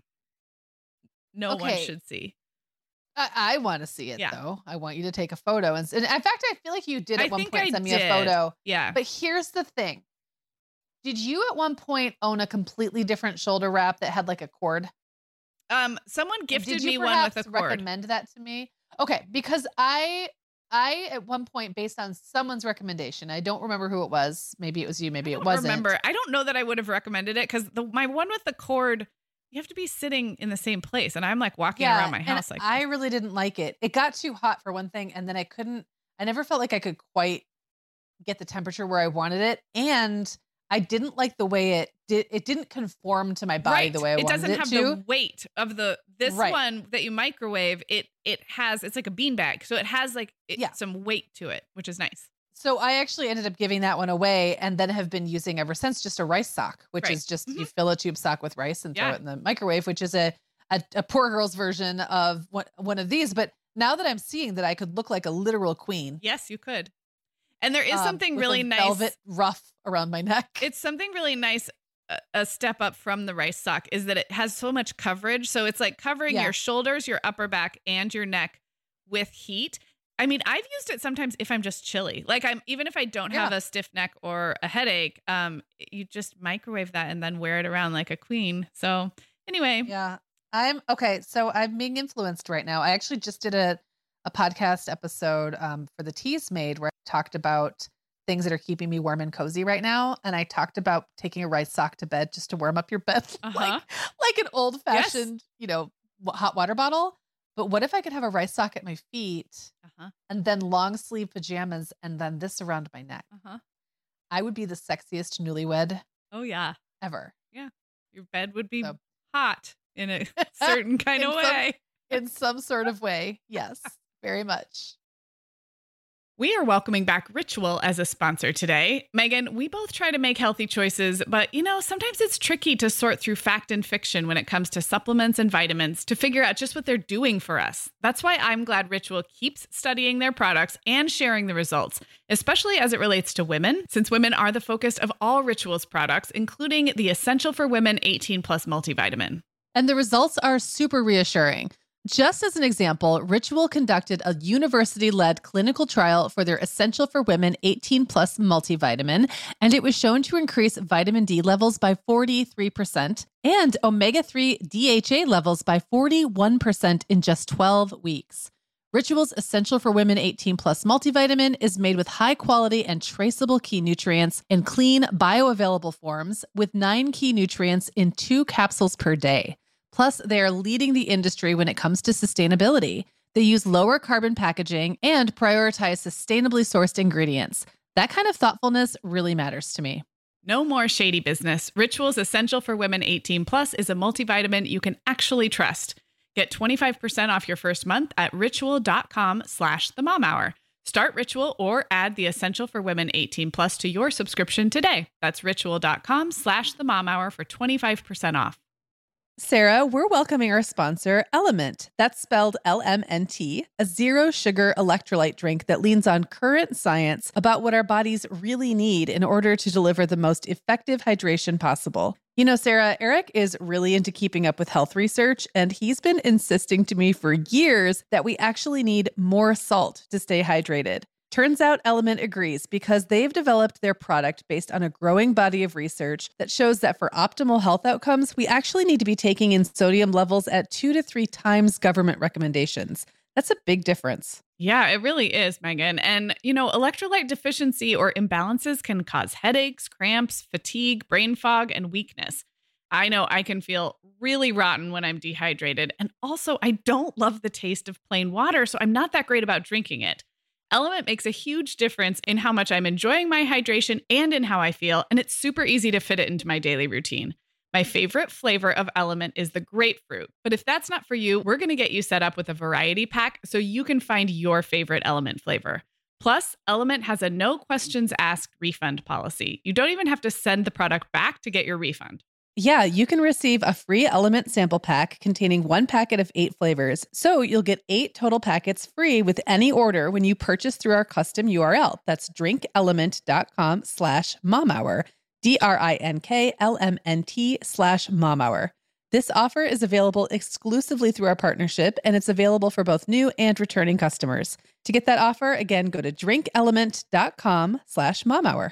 no okay. one should see. I, I want to see it, yeah. though. I want you to take a photo. And, and in fact, I feel like you did at I one think point I send me did. a photo. Yeah. But here's the thing. Did you at one point own a completely different shoulder wrap that had like a cord? Um, someone gifted Did you me one with a cord. Recommend that to me? Okay, because I, I at one point, based on someone's recommendation, I don't remember who it was. Maybe it was you. Maybe I don't it wasn't. Remember? I don't know that I would have recommended it because the my one with the cord, you have to be sitting in the same place, and I'm like walking yeah, around my house like. I this. really didn't like it. It got too hot for one thing, and then I couldn't. I never felt like I could quite get the temperature where I wanted it, and I didn't like the way it did. It didn't conform to my body right. the way I it wanted it to. It doesn't have the weight of the, this right. one that you microwave. It, it has, it's like a beanbag. So it has like it, yeah. some weight to it, which is nice. So I actually ended up giving that one away and then have been using ever since just a rice sock, which right. is just, mm-hmm. you fill a tube sock with rice and throw yeah. it in the microwave, which is a, a, a poor girl's version of one, one of these. But now that I'm seeing that I could look like a literal queen. Yes, you could. And there is um, something really nice. Velvet ruff around my neck. It's something really nice. A, a step up from the rice sock is that it has so much coverage. So it's like covering yeah. your shoulders, your upper back, and your neck with heat. I mean, I've used it sometimes if I'm just chilly. Like I'm, even if I don't yeah. have a stiff neck or a headache, um, you just microwave that and then wear it around like a queen. So anyway. Yeah. I'm okay. So I'm being influenced right now. I actually just did a, a podcast episode um, for the Teas Made where I talked about things that are keeping me warm and cozy right now. And I talked about taking a rice sock to bed just to warm up your bed, uh-huh. like, like an old fashioned, yes. you know, hot water bottle. But what if I could have a rice sock at my feet uh-huh. and then long sleeve pajamas and then this around my neck? Uh-huh. I would be the sexiest newlywed. Oh yeah. Ever. Yeah. Your bed would be so. hot in a certain kind of way. Some, in some sort of way. Yes, very much. We are welcoming back Ritual as a sponsor today. Megan, we both try to make healthy choices, but you know, sometimes it's tricky to sort through fact and fiction when it comes to supplements and vitamins to figure out just what they're doing for us. That's why I'm glad Ritual keeps studying their products and sharing the results, especially as it relates to women, since women are the focus of all Ritual's products, including the Essential for Women eighteen plus multivitamin. And the results are super reassuring. Just as an example, Ritual conducted a university-led clinical trial for their Essential for Women eighteen plus multivitamin, and it was shown to increase vitamin D levels by forty-three percent and omega three D H A levels by forty-one percent in just twelve weeks. Ritual's Essential for Women eighteen plus multivitamin is made with high quality and traceable key nutrients in clean, bioavailable forms with nine key nutrients in two capsules per day. Plus, they are leading the industry when it comes to sustainability. They use lower carbon packaging and prioritize sustainably sourced ingredients. That kind of thoughtfulness really matters to me. No more shady business. Ritual's Essential for Women eighteen plus is a multivitamin you can actually trust. Get twenty-five percent off your first month at ritual.com slash the mom hour. Start Ritual or add the Essential for Women eighteen plus to your subscription today. That's ritual.com slash the mom hour for twenty-five percent off. Sarah, we're welcoming our sponsor, Element. That's spelled L M N T, a zero sugar electrolyte drink that leans on current science about what our bodies really need in order to deliver the most effective hydration possible. You know, Sarah, Eric is really into keeping up with health research, and he's been insisting to me for years that we actually need more salt to stay hydrated. Turns out Element agrees because they've developed their product based on a growing body of research that shows that for optimal health outcomes, we actually need to be taking in sodium levels at two to three times government recommendations. That's a big difference. Yeah, it really is, Megan. And, you know, electrolyte deficiency or imbalances can cause headaches, cramps, fatigue, brain fog, and weakness. I know I can feel really rotten when I'm dehydrated. And also, I don't love the taste of plain water, so I'm not that great about drinking it. Element makes a huge difference in how much I'm enjoying my hydration and in how I feel, and it's super easy to fit it into my daily routine. My favorite flavor of Element is the grapefruit, but if that's not for you, we're going to get you set up with a variety pack so you can find your favorite Element flavor. Plus, Element has a no questions asked refund policy. You don't even have to send the product back to get your refund. Yeah, you can receive a free Element sample pack containing one packet of eight flavors. So you'll get eight total packets free with any order when you purchase through our custom U R L. That's drinkelement.com slash mom hour, D R I N K L M N T slash mom hour. This offer is available exclusively through our partnership, and it's available for both new and returning customers. To get that offer, again, go to drinkelement.com slash mom hour.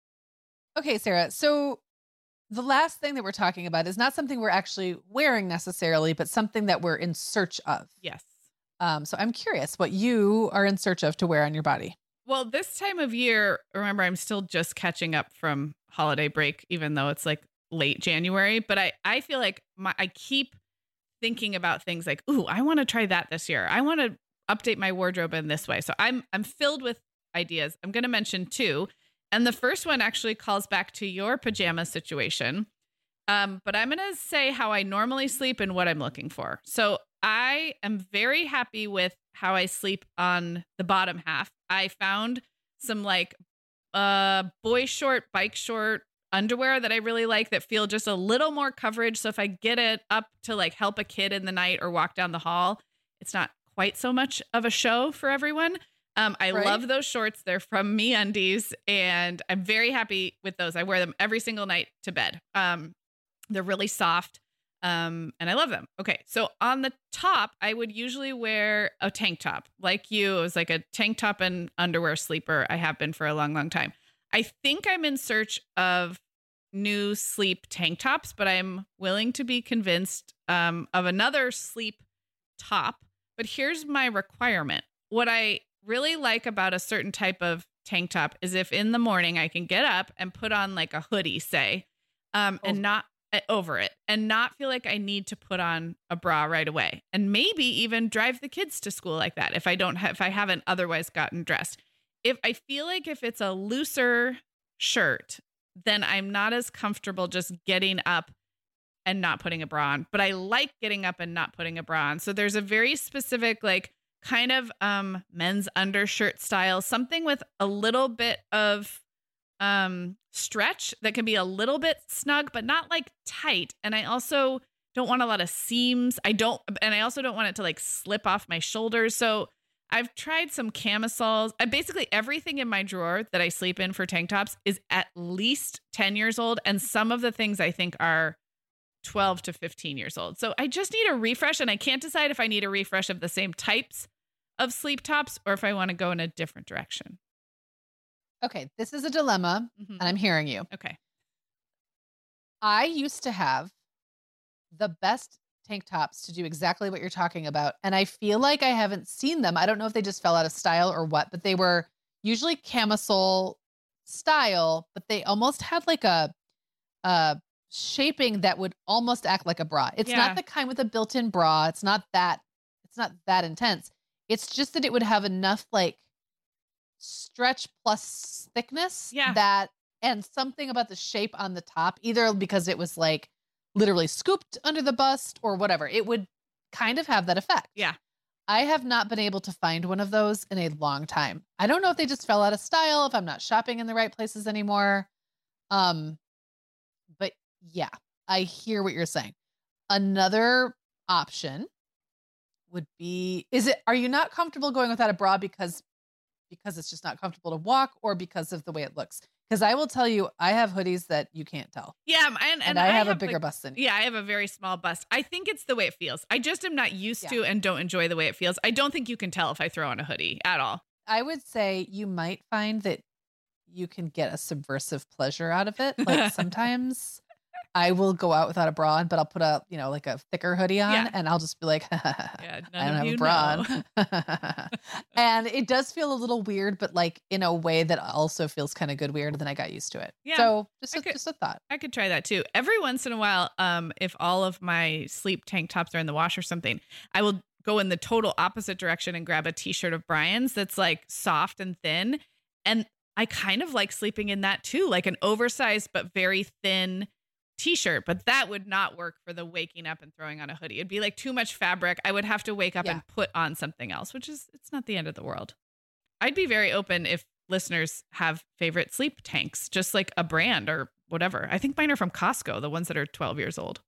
Okay, Sarah, so the last thing that we're talking about is not something we're actually wearing necessarily, but something that we're in search of. Yes. Um, so I'm curious what you are in search of to wear on your body. Well, this time of year, remember, I'm still just catching up from holiday break, even though it's like late January. But I, I feel like my, I keep thinking about things like, ooh, I want to try that this year. I want to update my wardrobe in this way. So I'm I'm filled with ideas. I'm going to mention two. And the first one actually calls back to your pajama situation. Um, but I'm going to say how I normally sleep and what I'm looking for. So I am very happy with how I sleep on the bottom half. I found some like uh, boy short, bike short underwear that I really like that feel just a little more coverage. So if I get it up to like help a kid in the night or walk down the hall, it's not quite so much of a show for everyone. Um, I right. love those shorts. They're from MeUndies, and I'm very happy with those. I wear them every single night to bed. Um, they're really soft, um, and I love them. Okay, so on the top, I would usually wear a tank top. Like you, it was like a tank top and underwear sleeper. I have been for a long, long time. I think I'm in search of new sleep tank tops, but I'm willing to be convinced um, of another sleep top. But here's my requirement. What I really like about a certain type of tank top is if in the morning I can get up and put on like a hoodie, say, um, and not uh, over it and not feel like I need to put on a bra right away, and maybe even drive the kids to school like that. If I don't have, if I haven't otherwise gotten dressed, if I feel like if it's a looser shirt, then I'm not as comfortable just getting up and not putting a bra on, but I like getting up and not putting a bra on. So there's a very specific, like, kind of um men's undershirt style, something with a little bit of um stretch that can be a little bit snug, but not like tight. And I also don't want a lot of seams. I don't, and I also don't want it to like slip off my shoulders. So I've tried some camisoles. I basically everything in my drawer that I sleep in for tank tops is at least ten years old. And some of the things I think are twelve to fifteen years old. So I just need a refresh, and I can't decide if I need a refresh of the same types of sleep tops or if I want to go in a different direction. Okay, this is a dilemma, mm-hmm. and I'm hearing you. Okay. I used to have the best tank tops to do exactly what you're talking about, and I feel like I haven't seen them. I don't know if they just fell out of style or what, but they were usually camisole style, but they almost had like a a shaping that would almost act like a bra. It's yeah. not the kind with a built-in bra. It's not that, it's not that intense. It's just that it would have enough like stretch plus thickness yeah. that, and something about the shape on the top, either because it was like literally scooped under the bust or whatever, it would kind of have that effect. Yeah. I have not been able to find one of those in a long time. I don't know if they just fell out of style, if I'm not shopping in the right places anymore. Um, but yeah, I hear what you're saying. Another option would be, is it, are you not comfortable going without a bra because, because it's just not comfortable to walk, or because of the way it looks? Because I will tell you, I have hoodies that you can't tell. Yeah. And, and, and I, I have, have a bigger like, bust than you. Yeah, I have a very small bust. I think it's the way it feels. I just am not used yeah. to and don't enjoy the way it feels. I don't think you can tell if I throw on a hoodie at all. I would say you might find that you can get a subversive pleasure out of it. Like sometimes I will go out without a bra on, but I'll put a, you know, like a thicker hoodie on, yeah. and I'll just be like, yeah, I don't have a bra on. And it does feel a little weird, but like in a way that also feels kind of good weird. Then I got used to it. Yeah, so just a, could, just a thought. I could try that too. Every once in a while, um, if all of my sleep tank tops are in the wash or something, I will go in the total opposite direction and grab a t-shirt of Brian's that's like soft and thin. And I kind of like sleeping in that too, like an oversized but very thin t-shirt. But that would not work for the waking up and throwing on a hoodie. It'd be like too much fabric. I would have to wake up Yeah. and put on something else, which is, it's not the end of the world. I'd be very open if listeners have favorite sleep tanks, just like a brand or whatever. I think mine are from Costco, the ones that are twelve years old.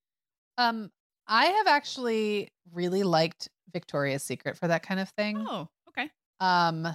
Um, I have actually really liked Victoria's Secret for that kind of thing. Oh, okay. Um,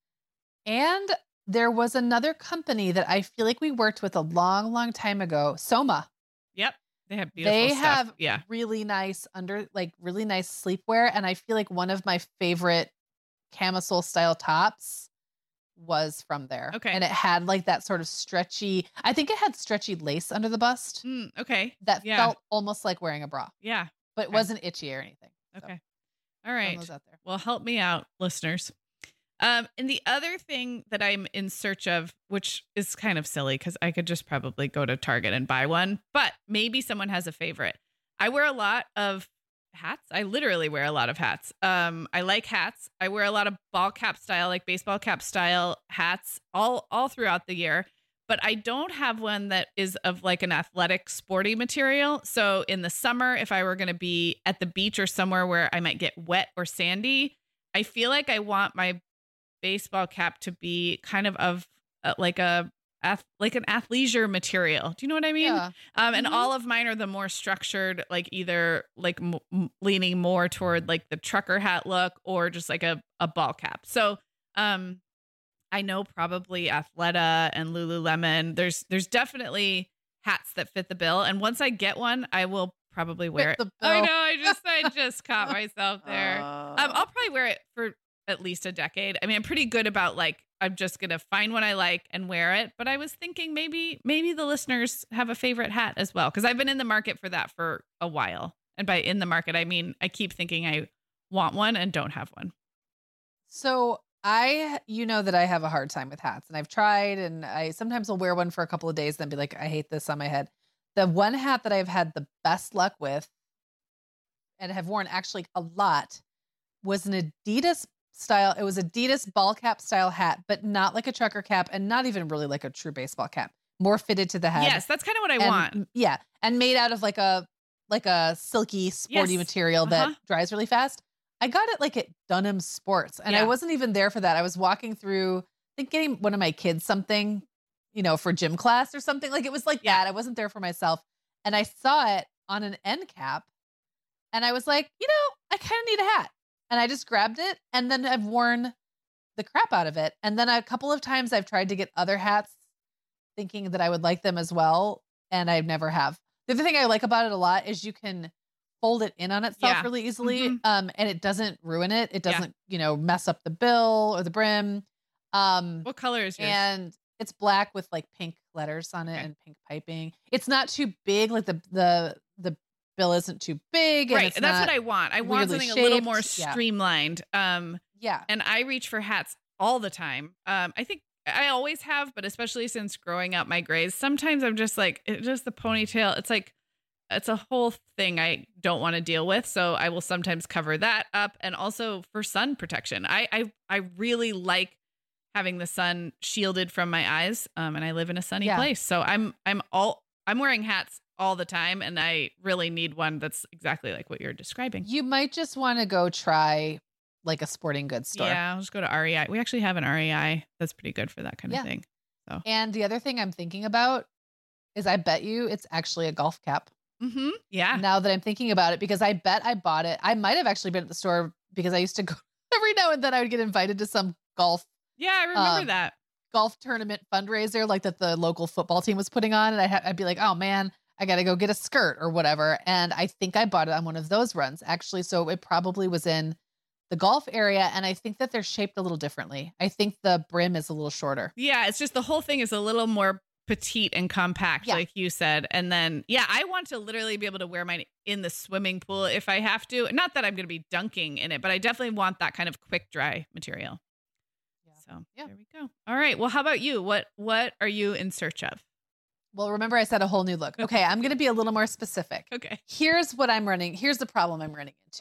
and there was another company that I feel like we worked with a long, long time ago, Soma. Yep. They have beautiful They stuff. have yeah. really nice under, like really nice sleepwear. And I feel like one of my favorite camisole style tops was from there. Okay. And it had like that sort of stretchy, I think it had stretchy lace under the bust Mm, okay. that yeah. felt almost like wearing a bra, Yeah. but it Okay. wasn't itchy or anything. So, Okay. All throwing right. those out there. Well, help me out, listeners. Um, and the other thing that I'm in search of, which is kind of silly because I could just probably go to Target and buy one, but maybe someone has a favorite. I wear a lot of hats. I literally wear a lot of hats. Um, I like hats. I wear a lot of ball cap style, like baseball cap style hats all, all throughout the year. But I don't have one that is of like an athletic sporty material. So in the summer, if I were going to be at the beach or somewhere where I might get wet or sandy, I feel like I want my baseball cap to be kind of of uh, like a ath- like an athleisure material. Do you know what I mean? Yeah. Um, and Mhm. all of mine are the more structured, like either like m- m- leaning more toward like the trucker hat look or just like a, a ball cap. So um, I know probably Athleta and Lululemon. There's there's definitely hats that fit the bill. And once I get one, I will probably wear Fit it. the I bill. know. I just I just caught myself there. Uh, Um, I'll probably wear it for at least a decade. I mean, I'm pretty good about like, I'm just going to find one I like and wear it. But I was thinking maybe, maybe the listeners have a favorite hat as well. Cause I've been in the market for that for a while. And by in the market, I mean, I keep thinking I want one and don't have one. So I, you know that I have a hard time with hats, and I've tried, and I sometimes will wear one for a couple of days, then be like, I hate this on my head. The one hat that I've had the best luck with and have worn actually a lot was an Adidas style. It was Adidas ball cap style hat, but not like a trucker cap and not even really like a true baseball cap, more fitted to the head. Yes, that's kind of what I and, want. Yeah. And made out of like a, like a silky sporty Yes. material Uh-huh. that dries really fast. I got it like at Dunham Sports, and I Yeah. wasn't even there for that. I was walking through, I think getting one of my kids something, you know, for gym class or something. Like it was like Yeah. that. I wasn't there for myself. And I saw it on an end cap, and I was like, you know, I kind of need a hat. And I just grabbed it, and then I've worn the crap out of it. And then a couple of times I've tried to get other hats thinking that I would like them as well, and I never have. The other thing I like about it a lot is you can fold it in on itself Yeah. really easily, Mhm. um, and it doesn't ruin it. It Yeah. doesn't, you know, mess up the bill or the brim. Um, What color is yours? and it's black with like pink letters on it Okay. and pink piping. It's not too big. Like the the the bill isn't too big. And right. it's That's not, what I want. I want weirdly something a little more shaped. Yeah. streamlined. Um, yeah. and I reach for hats all the time. Um, I think I always have, but especially since growing out my grays, sometimes I'm just like, it just the ponytail. It's like, it's a whole thing I don't want to deal with. So I will sometimes cover that up, and also for sun protection. I, I, I really like having the sun shielded from my eyes. Um, and I live in a sunny Yeah. place. So I'm, I'm all, I'm wearing hats all the time, and I really need one that's exactly like what you're describing. You might just want to go try like a sporting goods store. Yeah, I'll just go to R E I. We actually have an R E I that's pretty good for that kind Yeah. of thing. And the other thing I'm thinking about is I bet you it's actually a golf cap. Mm-hmm. Yeah. Now that I'm thinking about it, because I bet I bought it. I might have actually been at the store because I used to go every now and then. I would get invited to some golf Yeah, I remember Um, that. golf tournament fundraiser like that the local football team was putting on, and I ha- I'd be like, oh man, I got to go get a skirt or whatever. And I think I bought it on one of those runs actually. So it probably was in the golf area, and I think that they're shaped a little differently. I think the brim is a little shorter. Yeah, it's just the whole thing is a little more petite and compact, Yeah. like you said. And then, yeah, I want to literally be able to wear mine in the swimming pool if I have to. Not that I'm going to be dunking in it, but I definitely want that kind of quick dry material. Yeah. So Yeah. there we go. All right. Well, how about you? What What are you in search of? Well, remember I said a whole new look. Okay, I'm going to be a little more specific. Okay. Here's what I'm running. Here's the problem I'm running into.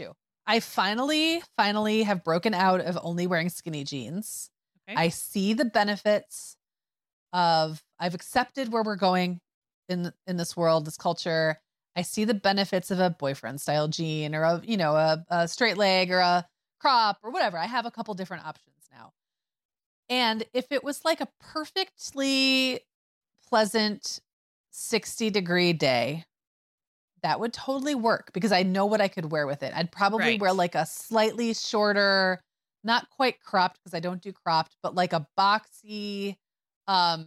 I finally, finally have broken out of only wearing skinny jeans. Okay. I see the benefits of, I've accepted where we're going in in this world, this culture. I see the benefits of a boyfriend style jean or a, you know, a, a straight leg or a crop or whatever. I have a couple different options now. And if it was like a perfectly pleasant sixty degree day, that would totally work because I know what I could wear with it. I'd probably Right. wear like a slightly shorter, not quite cropped because I don't do cropped, but like a boxy, um,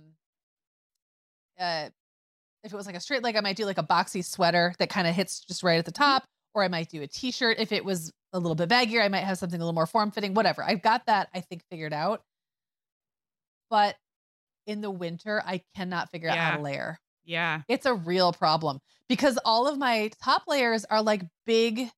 uh, if it was like a straight leg, I might do like a boxy sweater that kind of hits just right at the top, or I might do a t-shirt. If it was a little bit baggier, I might have something a little more form fitting, whatever. I've got that, I think, figured out. But in the winter, I cannot figure out how Yeah. to layer. Yeah. It's a real problem because all of my top layers are like big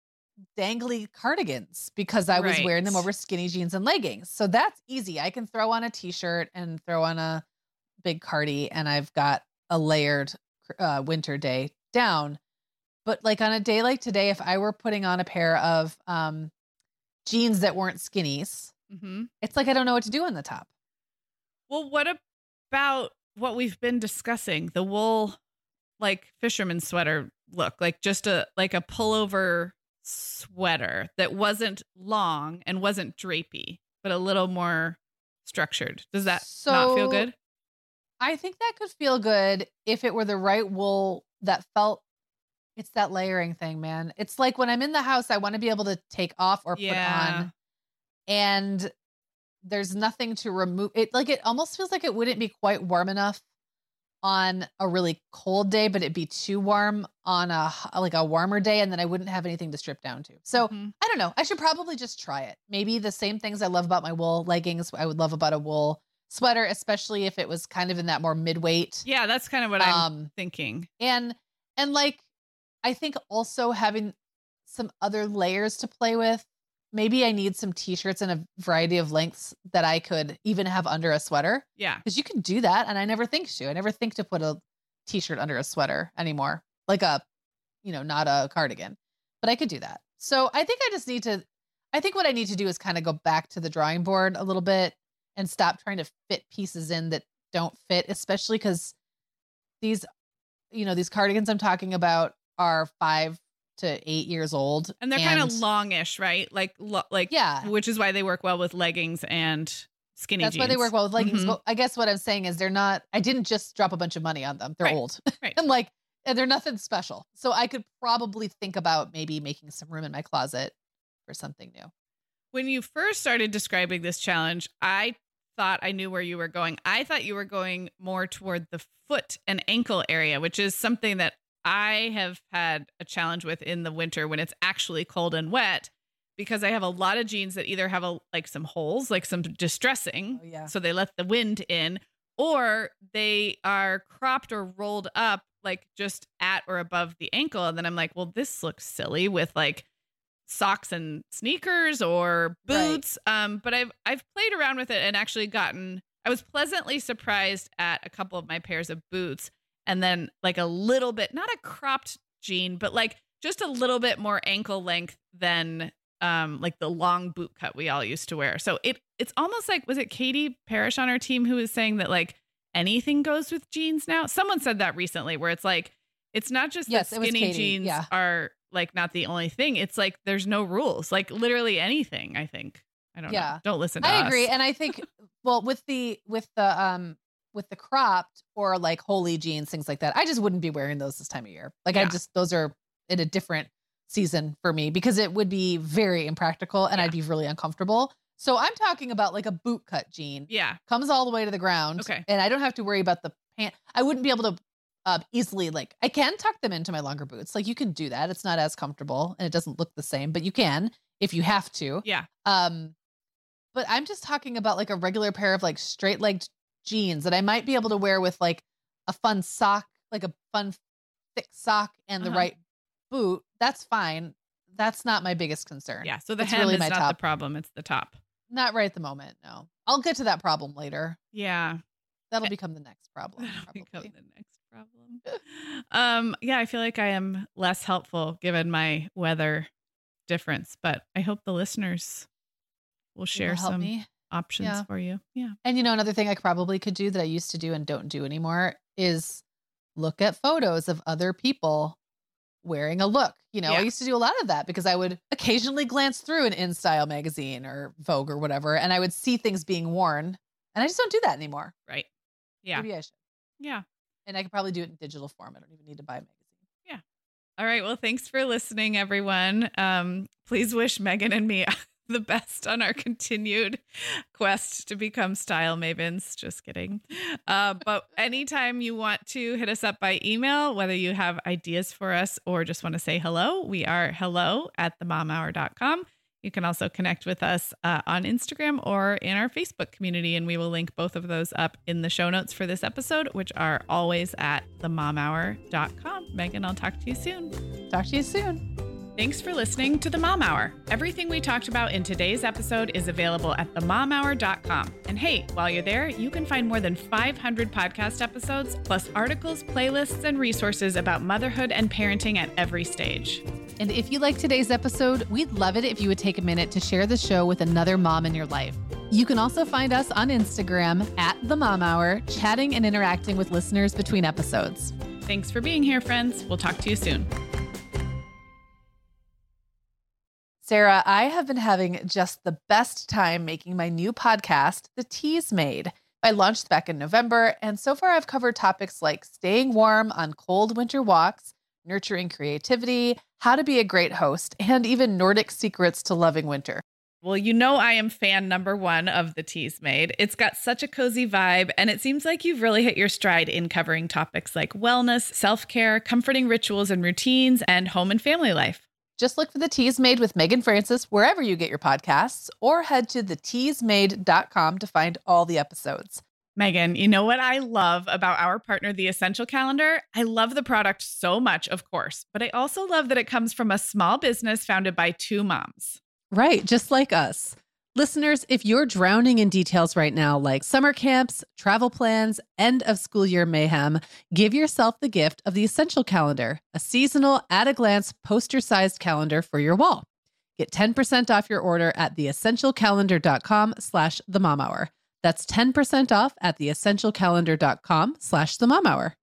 dangly cardigans because I was wearing them Right. over skinny jeans and leggings. So that's easy. I can throw on a t-shirt and throw on a big cardi and I've got a layered uh, winter day down. But like on a day like today, if I were putting on a pair of um, jeans that weren't skinnies, Mm-hmm. it's like I don't know what to do on the top. Well, what about what we've been discussing? The wool, like fisherman sweater look, like just a like a pullover sweater that wasn't long and wasn't drapey, but a little more structured. Does that not feel So good? I think that could feel good if it were the right wool that felt, it's that layering thing, man. It's like when I'm in the house, I want to be able to take off or put Yeah. on, and there's nothing to remove it. Like it almost feels like it wouldn't be quite warm enough on a really cold day, but it'd be too warm on a h- like a warmer day, and then I wouldn't have anything to strip down to. So Mhm. I don't know. I should probably just try it. Maybe the same things I love about my wool leggings, I would love about a wool sweater, especially if it was kind of in that more mid-weight. Yeah, that's kind of what I'm Um, thinking. and and like I think also having some other layers to play with. Maybe I need some t-shirts in a variety of lengths that I could even have under a sweater. Yeah. Because you can do that. And I never think to. I never think to put a t-shirt under a sweater anymore. Like a, you know, not a cardigan. But I could do that. So I think I just need to, I think what I need to do is kind of go back to the drawing board a little bit and stop trying to fit pieces in that don't fit, especially because these, you know, these cardigans I'm talking about are five to eight years old. And they're kind of longish, right? Like lo- like Yeah. which is why they work well with leggings and skinny That's jeans. why they work well with leggings. Mhm. But I guess what I'm saying is they're not, I didn't just drop a bunch of money on them. They're Right. old. Right. And like, and they're nothing special. So I could probably think about maybe making some room in my closet for something new. When you first started describing this challenge, I thought I knew where you were going. I thought you were going more toward the foot and ankle area, which is something that I have had a challenge with in the winter when it's actually cold and wet, because I have a lot of jeans that either have a like some holes, like some distressing, Oh, yeah. so they let the wind in, or they are cropped or rolled up like just at or above the ankle. And then I'm like, well, this looks silly with like socks and sneakers or Right. boots. Um, but I've I've played around with it and actually gotten, I was pleasantly surprised at a couple of my pairs of boots. And then like a little bit, not a cropped jean, but like just a little bit more ankle length than um like the long boot cut we all used to wear. So it it's almost like, was it Katie Parrish on our team who was saying that like anything goes with jeans now? Someone said that recently, where it's like, it's not just Yes, that it was skinny Katie, jeans yeah. are like not the only thing. It's like there's no rules, like literally anything, I think. I don't know. Yeah. Don't listen to I us. agree. And I think, well, with the, with the, um, with the cropped or like holy jeans, things like that, I just wouldn't be wearing those this time of year. Like I Yeah. just, those are in a different season for me because it would be very impractical and Yeah. I'd be really uncomfortable. So I'm talking about like a boot cut jean. Yeah. Comes all the way to the ground. Okay. And I don't have to worry about the pant. I wouldn't be able to uh, easily, like, I can tuck them into my longer boots. Like you can do that. It's not as comfortable and it doesn't look the same, but you can if you have to. Yeah. Um, but I'm just talking about like a regular pair of like straight legged jeans that I might be able to wear with like a fun sock, like a fun thick sock and the Uh-huh. right boot. That's fine. That's not my biggest concern. Yeah. So the It's hem really is my not top. the problem. It's the top. Not right at the moment. No, I'll get to that problem later. Yeah. That'll Eh, become the next problem. That'll become Probably. the next problem. Um, yeah, I feel like I am less helpful given my weather difference, but I hope the listeners will share help some me. options Yeah. for you. Yeah. And you know, another thing I probably could do that I used to do and don't do anymore is look at photos of other people wearing a look. You know, Yeah. I used to do a lot of that because I would occasionally glance through an InStyle magazine or Vogue or whatever, and I would see things being worn. And I just don't do that anymore. Right. Yeah. Maybe I should. Yeah. And I could probably do it in digital form. I don't even need to buy a magazine. Yeah. All right. Well, thanks for listening, everyone. Um, please wish Megan and me the best on our continued quest to become style mavens. Just kidding. Uh, but anytime you want to hit us up by email, whether you have ideas for us or just want to say hello, we are hello at the mom hour dot com. You can also connect with us uh, on Instagram or in our Facebook community, and we will link both of those up in the show notes for this episode, which are always at the mom hour dot com. Megan, I'll talk to you soon. Talk to you soon. Thanks for listening to The Mom Hour. Everything we talked about in today's episode is available at the mom hour dot com. And hey, while you're there, you can find more than five hundred podcast episodes, plus articles, playlists, and resources about motherhood and parenting at every stage. And if you like today's episode, we'd love it if you would take a minute to share the show with another mom in your life. You can also find us on Instagram at The Mom Hour, chatting and interacting with listeners between episodes. Thanks for being here, friends. We'll talk to you soon. Sarah, I have been having just the best time making my new podcast, The Teas Made. I launched back in November, and so far I've covered topics like staying warm on cold winter walks, nurturing creativity, how to be a great host, and even Nordic secrets to loving winter. Well, you know I am fan number one of The Teas Made. It's got such a cozy vibe, and it seems like you've really hit your stride in covering topics like wellness, self-care, comforting rituals and routines, and home and family life. Just look for The Teas Made with Megan Francis wherever you get your podcasts, or head to the teas made dot com to find all the episodes. Megan, you know what I love about our partner, The Essential Calendar? I love the product so much, of course, but I also love that it comes from a small business founded by two moms. Right, just like us. Listeners, if you're drowning in details right now, like summer camps, travel plans, end of school year mayhem, give yourself the gift of the Essential Calendar, a seasonal, at-a-glance, poster-sized calendar for your wall. Get ten percent off your order at the essential calendar dot com slash the mom hour. That's ten percent off at the essential calendar dot com slash the mom hour.